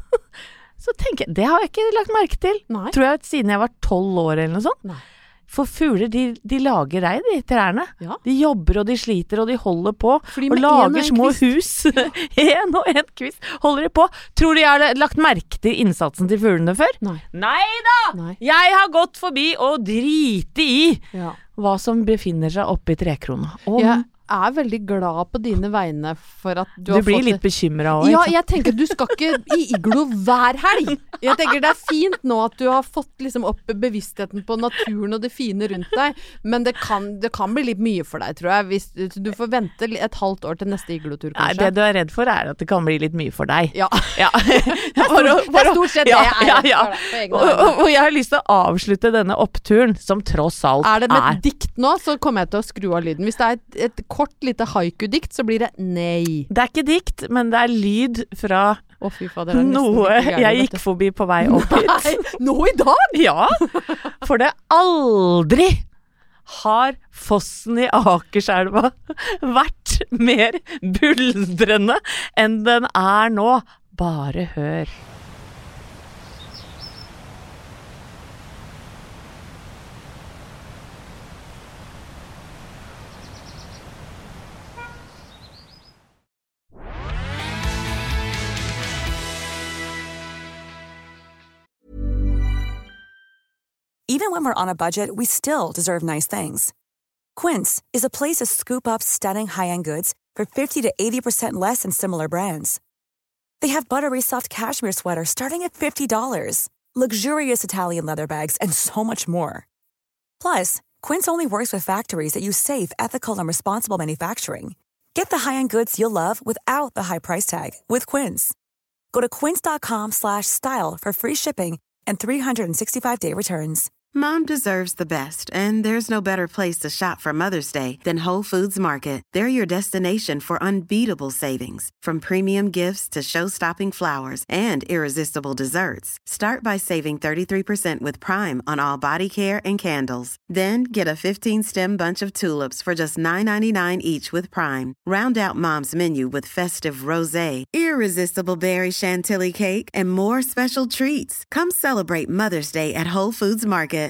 [SPEAKER 5] Så tenker jeg, det har jeg ikke lagt merke til.
[SPEAKER 4] Nei.
[SPEAKER 5] Tror jeg siden jeg var tolv år eller noe sånt.
[SPEAKER 4] Nei.
[SPEAKER 5] For fugler, de, de lager reir i trærne.
[SPEAKER 4] Ja.
[SPEAKER 5] De jobber og de sliter og de holder på.
[SPEAKER 4] Fordi
[SPEAKER 5] Og
[SPEAKER 4] med en og
[SPEAKER 5] lager
[SPEAKER 4] en
[SPEAKER 5] små
[SPEAKER 4] kvist.
[SPEAKER 5] hus. En og en kvist holder de på. Tror du jeg har lagt merke til innsatsen til fuglene før?
[SPEAKER 4] Nei.
[SPEAKER 5] Nei da!
[SPEAKER 4] Nei.
[SPEAKER 5] Jeg har gått forbi og driti i
[SPEAKER 4] Ja.
[SPEAKER 5] hva som befinner seg oppi trekrona. Og
[SPEAKER 4] Jeg er veldig glad på dine vegne for at du,
[SPEAKER 5] du
[SPEAKER 4] har
[SPEAKER 5] blir
[SPEAKER 4] fått
[SPEAKER 5] litt bekymra òg,
[SPEAKER 4] Ja, jeg tenker du skal ikke i iglo hver helg. Jeg tenker det er fint nå at du har fått liksom opp bevisstheten på naturen og det fine rundt deg, men det kan, det kan bli litt mye for deg, tror jeg, hvis du, du får vente et halvt år til neste iglotur,
[SPEAKER 5] Nei,
[SPEAKER 4] kanskje.
[SPEAKER 5] det du er redd for er at det kan bli litt mye for deg.
[SPEAKER 4] Ja.
[SPEAKER 5] Ja.
[SPEAKER 4] Det er stort, det er stort sett det jeg er
[SPEAKER 5] ja,
[SPEAKER 4] redd
[SPEAKER 5] ja.
[SPEAKER 4] for, da, på egne
[SPEAKER 5] Og,
[SPEAKER 4] vegne.
[SPEAKER 5] og, og jeg har lyst til å avslutte denne oppturen, som tross alt
[SPEAKER 4] Er det med
[SPEAKER 5] er
[SPEAKER 4] et dikt nå, så kommer jeg til å skru av lyden. Hvis det er et, et kort, lite haiku-dikt, så blir det nei.
[SPEAKER 5] Det er ikke dikt, men det er lyd fra
[SPEAKER 4] Å, fy fader, det er nesten
[SPEAKER 5] noe
[SPEAKER 4] like gærent,
[SPEAKER 5] jeg
[SPEAKER 4] vet
[SPEAKER 5] gikk
[SPEAKER 4] du.
[SPEAKER 5] forbi på vei opp hit.
[SPEAKER 4] Nei, nå i dag?
[SPEAKER 5] Ja, for det aldri har fossen i Akerselva vært mer buldrende enn den er nå. Bare hør.
[SPEAKER 3] Even when we're on a budget, we still deserve nice things. Quince is a place to scoop up stunning high-end goods for fifty to eighty percent less than similar brands. They have buttery soft cashmere sweaters starting at fifty dollars, luxurious Italian leather bags, and so much more. Plus, Quince only works with factories that use safe, ethical, and responsible manufacturing. Get the high-end goods you'll love without the high price tag with Quince. Go to quince.com slash style for free shipping and three sixty-five day returns.
[SPEAKER 1] Mom deserves the best, and there's no better place to shop for Mother's Day than Whole Foods Market. They're your destination for unbeatable savings, from premium gifts to show-stopping flowers and irresistible desserts. Start by saving thirty-three percent with Prime on all body care and candles. Then get a fifteen-stem bunch of tulips for just nine ninety-nine each with Prime. Round out Mom's menu with festive rosé, irresistible berry chantilly cake, and more special treats. Come celebrate Mother's Day at Whole Foods Market.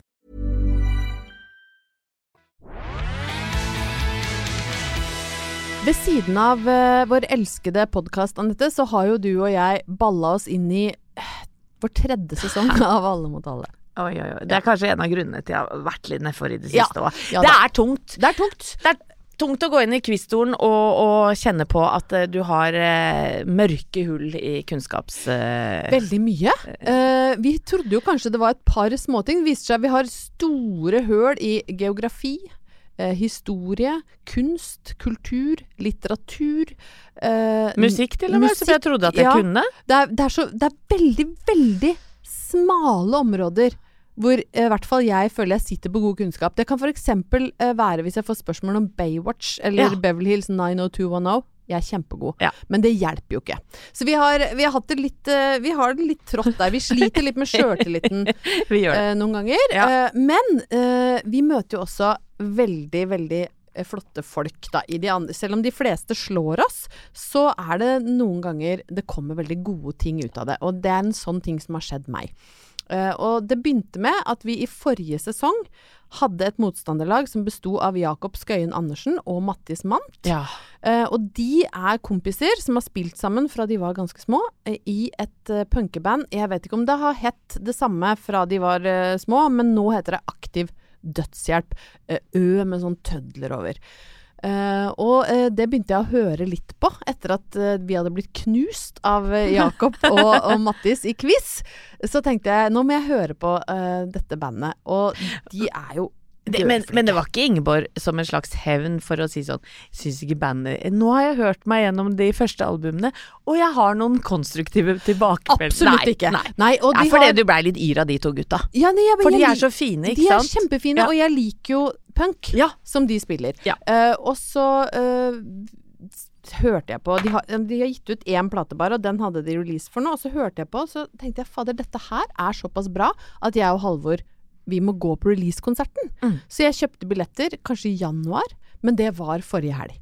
[SPEAKER 4] Ved siden av uh, vår elskede podcast, Annette, så har jo du og jeg ballet oss inn i uh, vår tredje sesong av Alle mot alle.
[SPEAKER 5] Oi, oi, oi. Det er kanskje en av grunnene til jeg har vært litt nedfor i det
[SPEAKER 4] Ja.
[SPEAKER 5] siste også.
[SPEAKER 4] Ja,
[SPEAKER 5] det
[SPEAKER 4] da.
[SPEAKER 5] er tungt.
[SPEAKER 4] Det er tungt.
[SPEAKER 5] Det er tungt å gå inn i quizstolen og, og kjenne på at uh, du har uh, mørke hull i kunnskaps... Uh,
[SPEAKER 4] Veldig mye. Uh, vi trodde jo kanskje det var et par småting. Det viser seg at vi har store høl i geografi, uh, historie, kunst, kultur, litteratur. Uh,
[SPEAKER 5] musikk til og med, som jeg trodde at jeg
[SPEAKER 4] ja.
[SPEAKER 5] kunne.
[SPEAKER 4] Det er, det, er så, det er veldig, veldig smale områder hvor i uh, hvert fall jeg føler jeg sitter på god kunnskap. Det kan for eksempel uh, være hvis jeg får spørsmål om Baywatch eller
[SPEAKER 5] Ja.
[SPEAKER 4] Beverly Hills nine oh two one oh. Jeg er kjempegod,
[SPEAKER 5] Ja.
[SPEAKER 4] men det hjelper jo ikke. Så vi har, vi har hatt det litt, uh, vi har det litt trått der. Vi sliter litt med selvtilliten
[SPEAKER 5] Vi gjør det.
[SPEAKER 4] uh, noen ganger.
[SPEAKER 5] Ja.
[SPEAKER 4] Uh, men uh, vi møter jo også veldig, veldig uh, flotte folk da, i de andre. Selv om de fleste slår oss, så er det noen ganger det kommer veldig gode ting ut av det. Og det er en sånn ting som har skjedd meg. Uh, og det begynte med at vi i forrige sesong hadde et motstanderlag som bestod av Jakob Skøyen Andersen og Mattis Mant.
[SPEAKER 5] Ja.
[SPEAKER 4] Uh, og de er kompiser som har spilt sammen fra de var ganske små uh, i et uh, punkeband. Jeg vet ikke om det har hett det samme fra de var uh, små, men nå heter det Aktiv Dødshjelp. Uh, Ø med sånn tødler over. Uh, og uh, det begynte jeg å høre litt på etter at uh, vi hadde blitt knust av uh, Jakob og, og Mattis i quiz. Så tenkte jeg, nå må jeg høre på uh, dette bandet. Og de er jo
[SPEAKER 5] Det, men, men det var ikke Ingeborg som en slags hevn for å si sånn, synes ikke bandet, nå har jeg hørt meg gjennom de første albumene, og jeg har noen konstruktive tilbakemeldinger.
[SPEAKER 4] Absolutt
[SPEAKER 5] Nei,
[SPEAKER 4] ikke.
[SPEAKER 5] Nei,
[SPEAKER 4] Nei, og
[SPEAKER 5] ja,
[SPEAKER 4] de
[SPEAKER 5] fordi
[SPEAKER 4] har...
[SPEAKER 5] du ble litt yr av de to gutta.
[SPEAKER 4] Ja, nei, jeg,
[SPEAKER 5] For
[SPEAKER 4] jeg
[SPEAKER 5] de er
[SPEAKER 4] lik-
[SPEAKER 5] så fine, ikke
[SPEAKER 4] De er
[SPEAKER 5] sant?
[SPEAKER 4] kjempefine,
[SPEAKER 5] Ja.
[SPEAKER 4] og jeg liker jo punk,
[SPEAKER 5] Ja.
[SPEAKER 4] som de spiller.
[SPEAKER 5] Ja.
[SPEAKER 4] Eh, og så eh, hørte jeg på, de har, de har gitt ut én plate bare, og den hadde de release for nå, og så hørte jeg på, så tenkte jeg, fader, dette her er såpass bra, at jeg og Halvor, vi må gå på release-konserten.
[SPEAKER 5] Mm.
[SPEAKER 4] Så jeg kjøpte billetter, kanskje i januar, men det var forrige helg.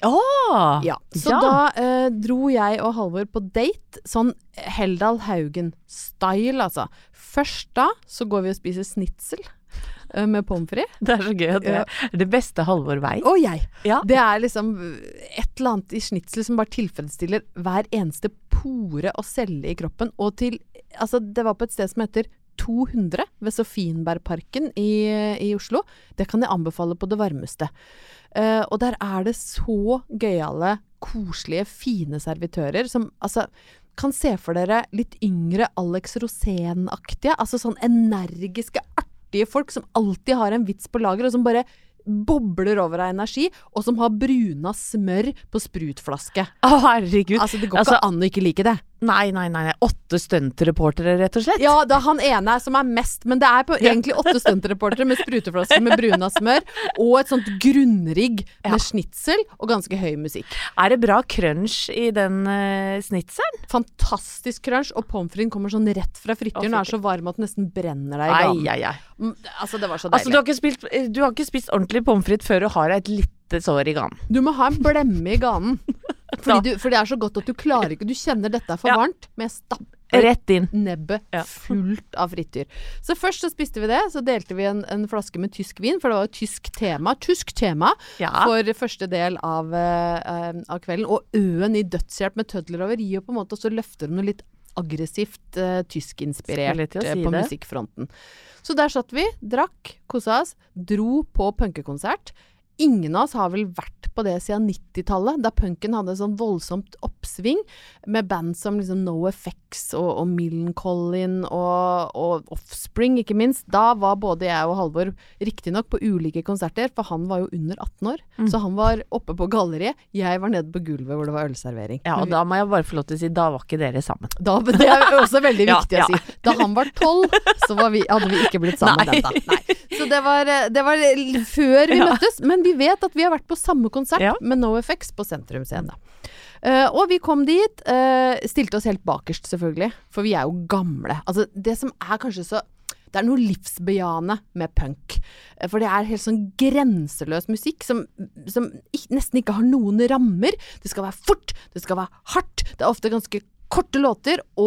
[SPEAKER 5] Åh!
[SPEAKER 4] Ja, så
[SPEAKER 5] Ja.
[SPEAKER 4] da eh, dro jeg og Halvor på date, sånn Heldal Haugen-style, altså. Først da, så går vi og spiser snitsel eh, med pommes frites.
[SPEAKER 5] Det er så gøy at det er det beste Halvor vei.
[SPEAKER 4] Og jeg.
[SPEAKER 5] Ja.
[SPEAKER 4] Det er liksom et eller annet i snitsel som bare tilfredsstiller hver eneste pore og celle i kroppen. Og til, altså det var på et sted som heter to hundre ved Sofienbergparken i, i Oslo. Det kan jeg anbefale på det varmeste. Uh, og der er det så gøyale, koselige, fine servitører som, altså, kan se for dere litt yngre Alex Rosén-aktige, altså sånn energiske, artige folk som alltid har en vits på lager, og som bare bobler over av energi, og som har bruna smør på sprutflaske.
[SPEAKER 5] Å, herregud.
[SPEAKER 4] Altså, det går
[SPEAKER 5] Altså,
[SPEAKER 4] ikke an å ikke like det.
[SPEAKER 5] Nei, nei, nei. Åtte stuntreportere, rett og slett.
[SPEAKER 4] Ja, det er han ene som er mest, men det er på egentlig åtte stuntreportere med spruteflaske med bruna smør, og et sånt grunnrigg
[SPEAKER 5] Ja.
[SPEAKER 4] med snitsel og ganske høy musikk.
[SPEAKER 5] Er det bra crunch i den uh, snitselen?
[SPEAKER 4] Fantastisk crunch, og pommes fritesen kommer sånn rett fra frityren, og er så varm at den nesten brenner deg i
[SPEAKER 5] Ai,
[SPEAKER 4] ganen.
[SPEAKER 5] ai, ai.
[SPEAKER 4] Mm, Altså, det var så
[SPEAKER 5] Altså,
[SPEAKER 4] deilig.
[SPEAKER 5] du har ikke spist, du har ikke spist ordentlig pommes frites før du har et lite sår i ganen.
[SPEAKER 4] Du må ha en blemme i ganen.
[SPEAKER 5] Da-
[SPEAKER 4] Fordi, du, for det er så godt at du klarer ikke, du kjenner dette er for
[SPEAKER 5] Ja.
[SPEAKER 4] varmt, men jeg stapper
[SPEAKER 5] Rett inn.
[SPEAKER 4] nebbet
[SPEAKER 5] Ja.
[SPEAKER 4] fullt av frityr. Så først så spiste vi det, så delte vi en, en flaske med tysk vin, for det var jo tysk tema, tysk tema
[SPEAKER 5] Ja.
[SPEAKER 4] for første del av, eh, av kvelden. Og øen i dødshjelp med tødler over gir jo på en måte også løfter noe litt aggressivt uh, tyskinspirert
[SPEAKER 5] Skulle til å
[SPEAKER 4] eh,
[SPEAKER 5] si
[SPEAKER 4] på
[SPEAKER 5] det.
[SPEAKER 4] musikkfronten. Så der satt vi, drakk, kosa oss, dro på punkekonsert. Ingen av oss har vel vært på det siden nittitallet, da punken hadde sånn voldsomt oppsving, med band som liksom NoFX og, og Millencolin og, og Offspring, ikke minst. Da var både jeg og Halvor riktig nok på ulike konserter, for han var jo under atten år.
[SPEAKER 5] Mm.
[SPEAKER 4] Så han var oppe på galleriet, jeg var nede på gulvet hvor det var ølservering.
[SPEAKER 5] Ja, og
[SPEAKER 4] Men vi-
[SPEAKER 5] da må jeg bare få lov til å si, da var ikke dere sammen.
[SPEAKER 4] da, det er også veldig
[SPEAKER 5] Ja,
[SPEAKER 4] viktig
[SPEAKER 5] ja.
[SPEAKER 4] å si. Da han var tolv, så var vi, hadde vi ikke blitt sammen
[SPEAKER 5] Nei.
[SPEAKER 4] enda. Nei. Så det var, det var l- før vi
[SPEAKER 5] Ja.
[SPEAKER 4] møttes, men vi vet at vi har vært på samme konsert
[SPEAKER 5] Ja.
[SPEAKER 4] med NoFX på Sentrum Scene. Uh, og vi kom dit, uh, stilte oss helt bakerst selvfølgelig, for vi er jo gamle. Altså det som er kanskje så, det er noe livsbejaende med punk. Eh, For det er helt sånn grenseløs musikk som, som ik- nesten ikke har noen rammer. Det skal være fort, det skal være hardt, det er ofte ganske korte låter, og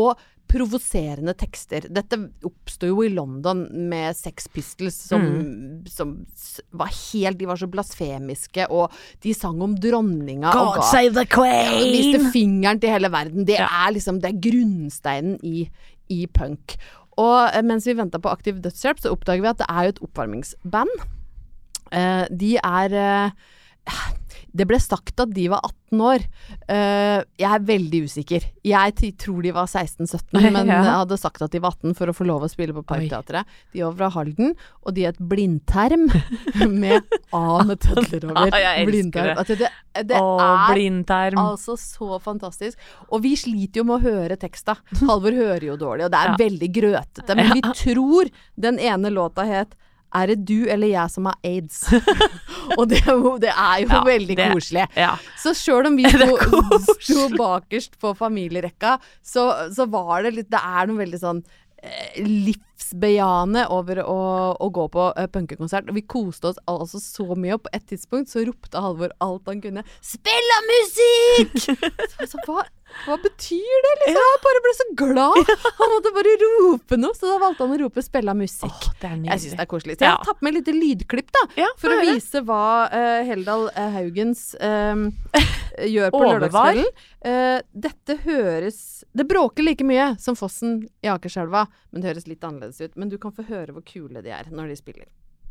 [SPEAKER 4] provoserende tekster. Dette oppstod jo i London med Sex Pistols som, mm. som var helt, de var så blasfemiske, og de sang om dronninga.
[SPEAKER 5] God ga, save the queen!
[SPEAKER 4] Ja, viste fingeren til hele verden. Det ja. er liksom, det er grunnsteinen i, i punk. Og mens vi ventet på Aktiv Dødshjelp, så oppdager vi at det er jo et oppvarmingsband. Uh, de er... Uh, Det ble sagt at de var atten år. Uh, jeg er veldig usikker. Jeg t- tror de var seksten sytten, men ja. hadde sagt at de var atten for å få lov å spille på Parkteatret. De var fra Halden, og de er et blindterm med A med tødler over.
[SPEAKER 5] Ja, jeg elsker
[SPEAKER 4] blindterm.
[SPEAKER 5] det.
[SPEAKER 4] Altså, det, det
[SPEAKER 5] Åh,
[SPEAKER 4] er
[SPEAKER 5] blindterm.
[SPEAKER 4] altså så fantastisk. Og vi sliter jo med å høre teksta. Halvor hører jo dårlig, og det er ja. veldig grøtete. Men vi tror den ene låta het Er det du eller jeg som har AIDS? Og det, det er jo ja, veldig det, koselig. Ja. Så selv om vi sto, sto bakerst på familierekka, så, så var det litt, det er noe veldig sånn eh, livsbejane over å, å gå på uh, punkekonsert. Og vi koste oss altså så mye, og på et tidspunkt så ropte Halvor alt han kunne. Spilla musikk! Så, så hva, hva betyr det? Liksom? Ja. Jeg bare ble så glad. Han måtte bare rope noe, så da valgte han å rope spilla musikk.
[SPEAKER 5] Åh, det er nydelig.
[SPEAKER 4] Jeg synes det er koselig. Så jeg har tatt med et lite lydklipp da, ja, for å vise hva uh, Heldal uh, Haugens um, gjør på lørdagskvelden. Uh, dette høres, det bråker like mye som Fossen i Akerselva, men det høres litt annerledes ut. Men du kan få høre hvor kule de er når de spiller.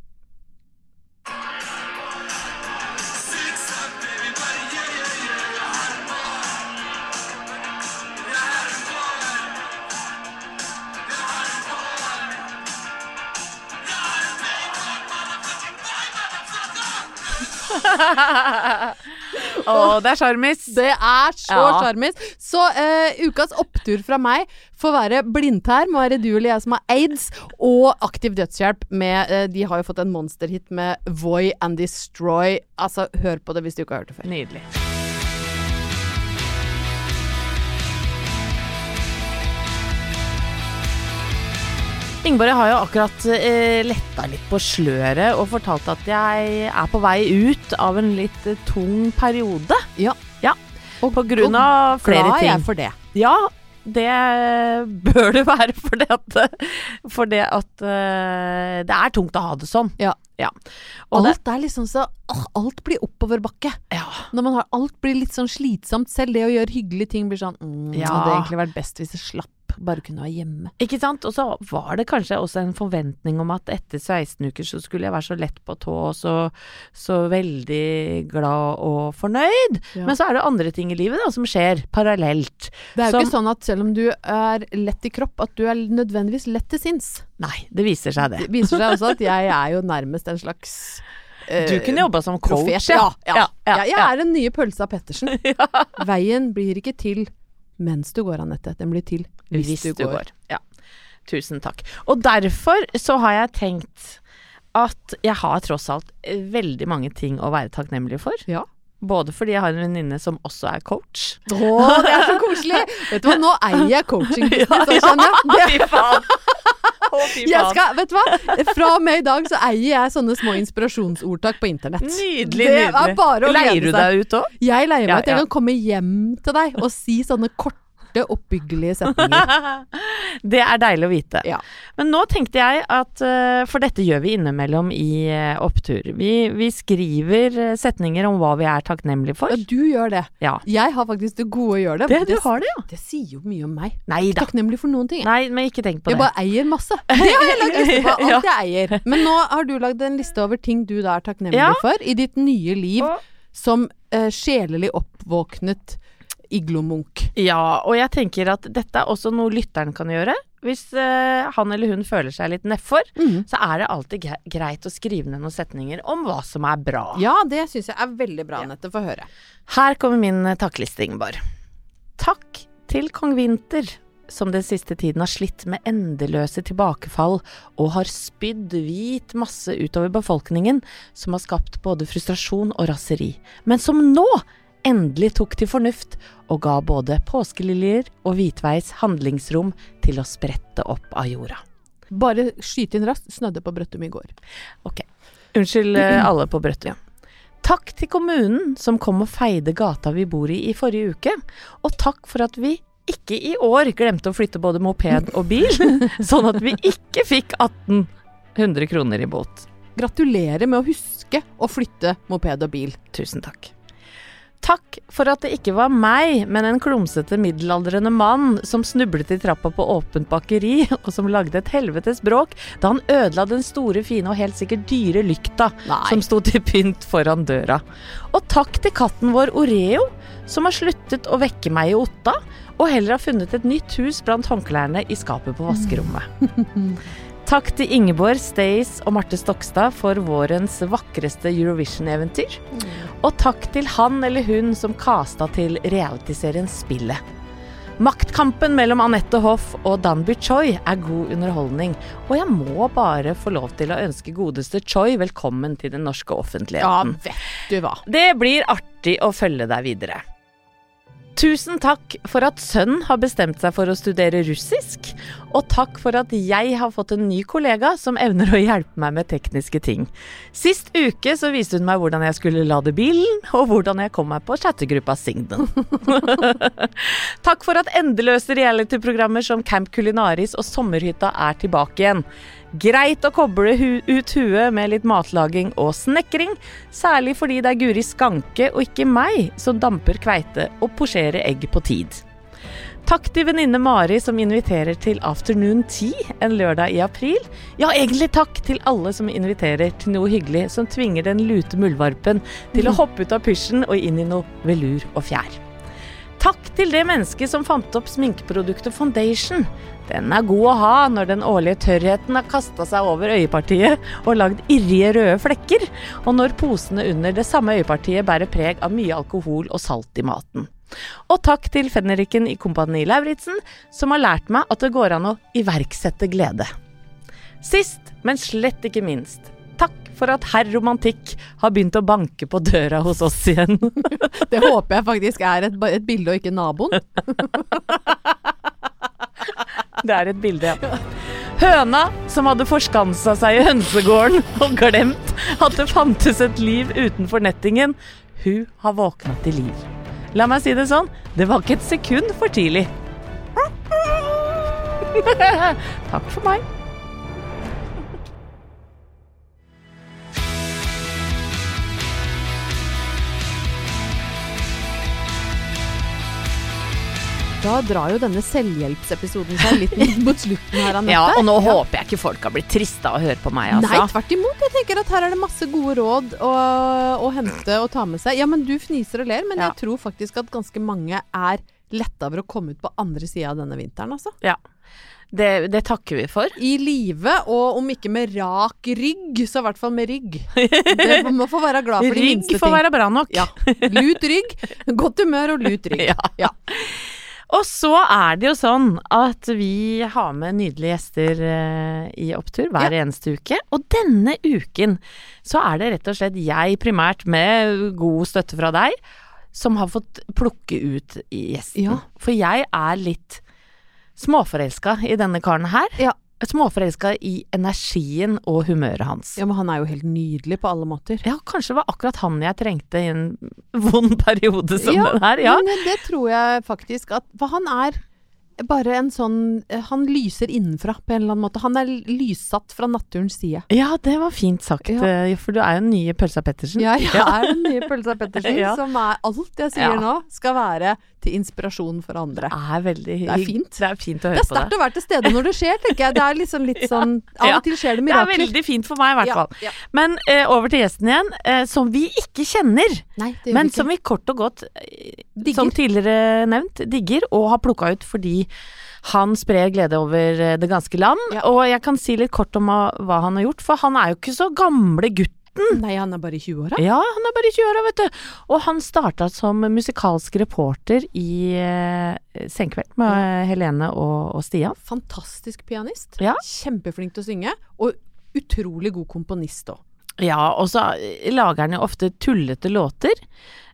[SPEAKER 5] Åh, det er charmis.
[SPEAKER 4] Det er så ja. charmis. Så uh, ukas opptur fra meg får være blindterm, og er det du eller jeg som har AIDS, og Aktiv Dødshjelp med, uh, de har jo fått en monsterhit med Voy and Destroy. Altså, hør på det hvis du ikke har hørt det før.
[SPEAKER 5] Nydelig. Ingeborg, jeg har jo akkurat eh, lettet litt på sløret og fortalt at jeg er på vei ut av en litt eh, tung periode.
[SPEAKER 4] Ja.
[SPEAKER 5] Ja, og på grunn av flere ting.
[SPEAKER 4] Og glad er jeg for det.
[SPEAKER 5] Ja, det bør det være for det at, for det, at uh, det er tungt å ha det sånn.
[SPEAKER 4] Ja.
[SPEAKER 5] Ja.
[SPEAKER 4] Og alt det, er liksom så, åh, alt blir oppoverbakke.
[SPEAKER 5] Ja.
[SPEAKER 4] Når man har, alt blir litt sånn slitsomt. Selv det å gjøre hyggelige ting blir sånn, mm,
[SPEAKER 5] ja.
[SPEAKER 4] hadde egentlig vært best hvis det slapp. Bare kunne være hjemme.
[SPEAKER 5] Ikke sant? Og så var det kanskje også en forventning om at etter seksten uker så skulle jeg være så lett på tå og så, så veldig glad og fornøyd. Ja. Men så er det andre ting i livet da, som skjer parallelt.
[SPEAKER 4] Det er jo
[SPEAKER 5] som,
[SPEAKER 4] ikke sånn at selv om du er lett i kropp, at du er nødvendigvis lett til sinns.
[SPEAKER 5] Nei, det viser seg det.
[SPEAKER 4] Det viser seg også at jeg er jo nærmest en slags uh,
[SPEAKER 5] Du kunne jobba som coach.
[SPEAKER 4] Profet. Ja, ja, ja, ja,
[SPEAKER 5] ja.
[SPEAKER 4] Jeg er den nye Pølsa Pettersen. Ja. Veien blir ikke til mens du går, Annette. Den blir til hvis, hvis du, du går. går.
[SPEAKER 5] Ja. Tusen takk. Og derfor så har jeg tenkt at jeg har tross alt veldig mange ting å være takknemlig for.
[SPEAKER 4] Ja.
[SPEAKER 5] Både fordi jeg har en venninne som også er coach.
[SPEAKER 4] Åh, det er så koselig! Vet du hva, nå eier jeg coaching-business, ja, ja,
[SPEAKER 5] ja, fy faen. Å, fy faen.
[SPEAKER 4] Jeg skal, vet du hva? Fra og med i dag så eier jeg sånne små inspirasjonsordtak på internett.
[SPEAKER 5] Nydelig, nydelig.
[SPEAKER 4] Det er bare å
[SPEAKER 5] leier du deg ut også?
[SPEAKER 4] Jeg leier meg
[SPEAKER 5] ja,
[SPEAKER 4] ut. Jeg
[SPEAKER 5] ja.
[SPEAKER 4] kan komme hjem til deg og si sånne korte oppbyggelige setninger.
[SPEAKER 5] Det er deilig å vite.
[SPEAKER 4] Ja.
[SPEAKER 5] Men nå tenkte jeg at, uh, for dette gjør vi innimellom i uh, opptur. Vi, vi skriver uh, setninger om hva vi er takknemlige for.
[SPEAKER 4] Ja, du gjør det.
[SPEAKER 5] Ja.
[SPEAKER 4] Jeg har faktisk det gode å gjøre det.
[SPEAKER 5] Det,
[SPEAKER 4] det
[SPEAKER 5] du har det, ja.
[SPEAKER 4] Det sier jo mye om meg.
[SPEAKER 5] Nei da.
[SPEAKER 4] Takknemlig for noen ting.
[SPEAKER 5] Nei, men ikke tenk på
[SPEAKER 4] jeg
[SPEAKER 5] det.
[SPEAKER 4] Jeg bare eier masse. Det har jeg lagd liste på, alt jeg eier. Men nå har du lagd en liste over ting du da er takknemlig ja. for i ditt nye liv, og som uh, sjelelig oppvåknet iglomunk.
[SPEAKER 5] Ja, og jeg tenker at dette er også noe lytteren kan gjøre. Hvis uh, han eller hun føler seg litt nedfor, mm. så er det alltid greit å skrive ned noen setninger om hva som er bra.
[SPEAKER 4] Ja, det synes jeg er veldig bra, Nette. Få høre.
[SPEAKER 5] Her kommer min uh, takkliste, Ingeborg. Takk til Kong Vinter, som den siste tiden har slitt med endeløse tilbakefall og har spydd hvit masse utover befolkningen, som har skapt både frustrasjon og raseri. Men som nå endelig tok til fornuft og ga både påskeliljer og hvitveis handlingsrom til å sprette opp av jorda.
[SPEAKER 4] Bare skyte inn raskt, snødde på Brøttum i går.
[SPEAKER 5] Ok, unnskyld alle på Brøttum. Takk til kommunen som kom og feide gata vi bor i i forrige uke, og takk for at vi ikke i år glemte å flytte både moped og bil, sånn at vi ikke fikk atten hundre kroner i bot.
[SPEAKER 4] Gratulerer med å huske å flytte moped og bil.
[SPEAKER 5] Tusen takk. Takk for at det ikke var meg, men en klumsete middelaldrende mann som snublet i trappa på åpent bakeri, og som lagde et helvetes bråk da han ødela den store, fine og helt sikkert dyre lykta Nei. Som stod til pynt foran døra. Og takk til katten vår Oreo, som har sluttet å vekke meg i Otta, og heller har funnet et nytt hus blant håndklærne i skapet på vaskerommet. Takk til Ingeborg, Stace og Marte Stokstad for vårens vakreste Eurovision-eventyr. Mm. Og takk til han eller hun som kasta til realityserien Spillet. Maktkampen mellom Annette Hoff og Danby Choi er god underholdning, og jeg må bare få lov til å ønske godeste Choi velkommen til den norske offentligheten.
[SPEAKER 4] Ja, vet du hva.
[SPEAKER 5] Det blir artig å følge deg videre. Tusen takk for at sønnen har bestemt seg for å studere russisk, og takk for at jeg har fått en ny kollega som evner å hjelpe meg med tekniske ting. Sist uke så viste hun meg hvordan jeg skulle lade bilen, og hvordan jeg kom meg på chattegruppa Sigden. Takk for at endeløse reality-programmer som Camp Culinaris og Sommerhytta er tilbake igjen. Greit å koble hu- ut huet med litt matlaging og snekring, særlig fordi det er Guri Skanke og ikke meg som damper kveite og posjerer egg på tid. Takk til venninne Mari som inviterer til Afternoon Tea en lørdag i april. Ja, egentlig takk til alle som inviterer til noe hyggelig som tvinger den lute muldvarpen til å hoppe ut av pysjen og inn i noe velur og fjær. Takk til det mennesket som fant opp sminkeproduktet Foundation. Den er god å ha når den årlige tørrheten har kastet seg over øyepartiet og lagd irrige røde flekker, og når posene under det samme øyepartiet bærer preg av mye alkohol og salt i maten. Og takk til fenriken i Kompani Lauritzen, som har lært meg at det går an å iverksette glede. Sist, men slett ikke minst, takk for at herr Romantikk har begynt å banke på døra hos oss igjen.
[SPEAKER 4] Det håper jeg faktisk er et, et bilde og ikke naboen.
[SPEAKER 5] Det er et bilde, ja. Høna som hadde forskanset seg i hønsegården og glemt at det fantes et liv utenfor nettingen, hun har våknet til liv. La meg si det sånn, det var ikke et sekund for tidlig. Takk for meg.
[SPEAKER 4] Da drar jo denne selvhjelpsepisoden seg litt mot slutten her, Annette.
[SPEAKER 5] Ja, og nå ja. håper jeg ikke folk har blitt triste av å høre på meg, altså.
[SPEAKER 4] Nei, tvert imot. Jeg tenker at her er det masse gode råd å, å hente og ta med seg. Ja, men du fniser og ler, men ja. jeg tror faktisk at ganske mange er lett over å komme ut på andre siden av denne vinteren, altså.
[SPEAKER 5] Ja, det, det takker vi for.
[SPEAKER 4] I live, og om ikke med rak rygg, så i hvert fall med rygg. Det må få være glad for de minste ting.
[SPEAKER 5] Rygg får være bra nok.
[SPEAKER 4] Ja, lut rygg, godt humør og lut rygg.
[SPEAKER 5] Ja, ja. Og så er det jo sånn at vi har med nydelige gjester uh, i Opptur hver ja. eneste uke. Og denne uken så er det rett og slett jeg primært med god støtte fra deg som har fått plukke ut gjesten. Ja. For jeg er litt småforelsket i denne karen her. Ja. Småforelsket i energien og humøret hans.
[SPEAKER 4] Ja, men han er jo helt nydelig på alle måter.
[SPEAKER 5] Ja, kanskje det var akkurat han jeg trengte i en vond periode som ja, den her. Ja,
[SPEAKER 4] men det tror jeg faktisk at, for han er bare en sånn, han lyser innenfra på en eller annen måte. Han er lyssatt fra naturens side.
[SPEAKER 5] Ja, det var fint sagt, ja. For du er jo den nye Pølsa Pettersen.
[SPEAKER 4] Ja, jeg er den nye Pølsa Pettersen, ja. Som er alt jeg sier ja. nå, skal være til inspirasjon for andre.
[SPEAKER 5] Det er veldig
[SPEAKER 4] Det er fint.
[SPEAKER 5] Det er fint å høre på det.
[SPEAKER 4] Det er sterkt å være til stede når det skjer, tenker jeg. Det er liksom litt sånn, av og til skjer det mirakler.
[SPEAKER 5] Det er veldig fint for meg i hvert fall. Ja, ja. Men eh, over til gjesten igjen, eh, som vi ikke kjenner,
[SPEAKER 4] Nei,
[SPEAKER 5] men
[SPEAKER 4] ikke.
[SPEAKER 5] som vi kort og godt, eh, som tidligere nevnt, digger, og har plukket ut fordi han sprer glede over det ganske land, ja. og jeg kan si litt kort om hva han har gjort, for han er jo ikke så gamle gutten.
[SPEAKER 4] Nei, han er bare i tjue-åra.
[SPEAKER 5] Ja, han er bare i tjue-åra, vet du. Og han startet som musikalsk reporter i eh, Senkveld med ja. Helene og, og Stian.
[SPEAKER 4] Fantastisk pianist.
[SPEAKER 5] Ja.
[SPEAKER 4] Kjempeflink til å synge, og utrolig god komponist også.
[SPEAKER 5] Ja, og så lager han jo ofte tullete låter,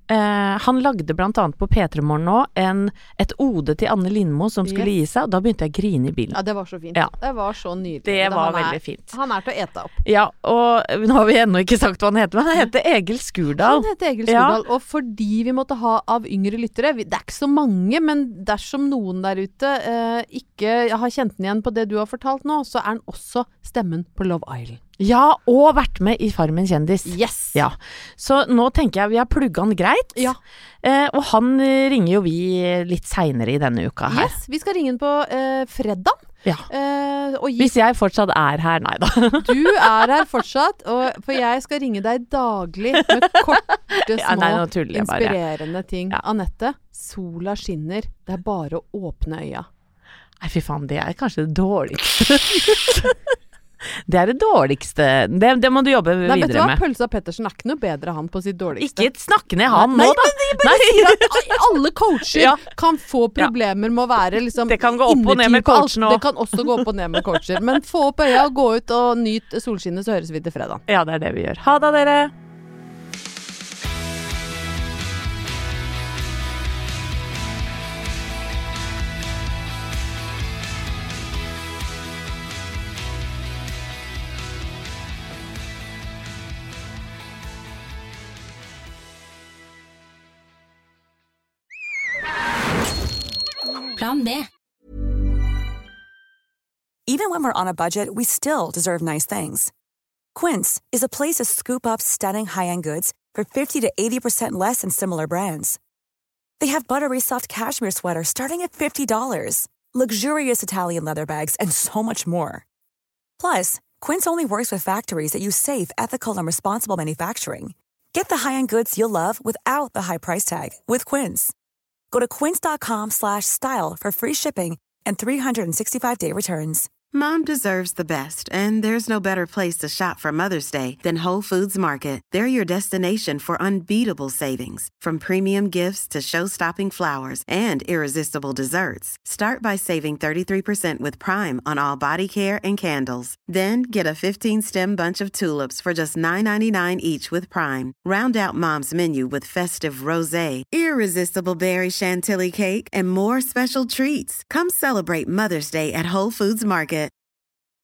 [SPEAKER 5] Eh, han lagde blant annet på P tre Morgen nå en, et ode til Anne Lindmo som skulle
[SPEAKER 4] Yes.
[SPEAKER 5] gi seg, og da begynte jeg å grine i bilen.
[SPEAKER 4] Ja, det var så fint.
[SPEAKER 5] Ja.
[SPEAKER 4] Det var så nydelig.
[SPEAKER 5] Det var
[SPEAKER 4] han
[SPEAKER 5] veldig
[SPEAKER 4] er,
[SPEAKER 5] fint.
[SPEAKER 4] Han er til å ete opp.
[SPEAKER 5] Ja, og nå har vi ennå ikke sagt hva han heter, men han heter Egil Skurdal.
[SPEAKER 4] Han heter Egil
[SPEAKER 5] Ja.
[SPEAKER 4] Skurdal, og fordi vi måtte ha av yngre lyttere, vi- det er ikke så mange, men dersom noen der ute eh, ikke har kjent den igjen på det du har fortalt nå, så er han også stemmen på Love Island.
[SPEAKER 5] Ja, og vært med i Farmen kjendis.
[SPEAKER 4] Yes!
[SPEAKER 5] Ja, så nå tenker jeg vi har plugget han greit,
[SPEAKER 4] Ja.
[SPEAKER 5] eh, og han eh, ringer jo vi litt senere i denne uka her.
[SPEAKER 4] Yes, vi skal ringe den på eh, fredag.
[SPEAKER 5] Ja.
[SPEAKER 4] Eh, og gi,
[SPEAKER 5] Hvis jeg fortsatt er her, nei da.
[SPEAKER 4] du er her fortsatt, og, for jeg skal ringe deg daglig med korte, små,
[SPEAKER 5] Ja, nei, nå tuller jeg bare.
[SPEAKER 4] inspirerende ting.
[SPEAKER 5] Ja.
[SPEAKER 4] Anette, sola skinner, det er bare å åpne øya.
[SPEAKER 5] Nei, fy faen, det er kanskje det dårligste. Det er det dårligste. Det, det må du jobbe
[SPEAKER 4] Nei, vet du
[SPEAKER 5] videre
[SPEAKER 4] hva?
[SPEAKER 5] med.
[SPEAKER 4] Pølsa Pettersen er ikke noe bedre han på sitt dårligste.
[SPEAKER 5] Ikke snakke ned han
[SPEAKER 4] Nei,
[SPEAKER 5] nå, da.
[SPEAKER 4] men jeg bare sier at alle coacher
[SPEAKER 5] Ja.
[SPEAKER 4] kan få problemer med å være liksom
[SPEAKER 5] Det kan gå opp og ned med
[SPEAKER 4] innertid på alt.
[SPEAKER 5] coachen også.
[SPEAKER 4] Det kan også gå opp og ned med coacher. Men få opp øya og gå ut og nyt solskinnet, så høres vi til fredag.
[SPEAKER 5] Ja, det er det vi gjør. Ha det, dere.
[SPEAKER 6] Plan B.
[SPEAKER 3] Even when we're on a budget, we still deserve nice things. Quince is a place to scoop up stunning high-end goods for fifty to eighty percent less than similar brands. They have buttery soft cashmere sweaters starting at fifty dollars, luxurious Italian leather bags, and so much more. Plus, Quince only works with factories that use safe, ethical, and responsible manufacturing. Get the high-end goods you'll love without the high price tag with Quince. Go to quince.com slash style for free shipping and three sixty-five day returns.
[SPEAKER 1] Mom deserves the best, and there's no better place to shop for Mother's Day than Whole Foods Market. They're your destination for unbeatable savings, from premium gifts to show-stopping flowers and irresistible desserts. Start by saving thirty-three percent with Prime on all body care and candles. Then get a fifteen-stem bunch of tulips for just nine ninety-nine each with Prime. Round out Mom's menu with festive rosé, irresistible berry chantilly cake, and more special treats. Come celebrate Mother's Day at Whole Foods Market.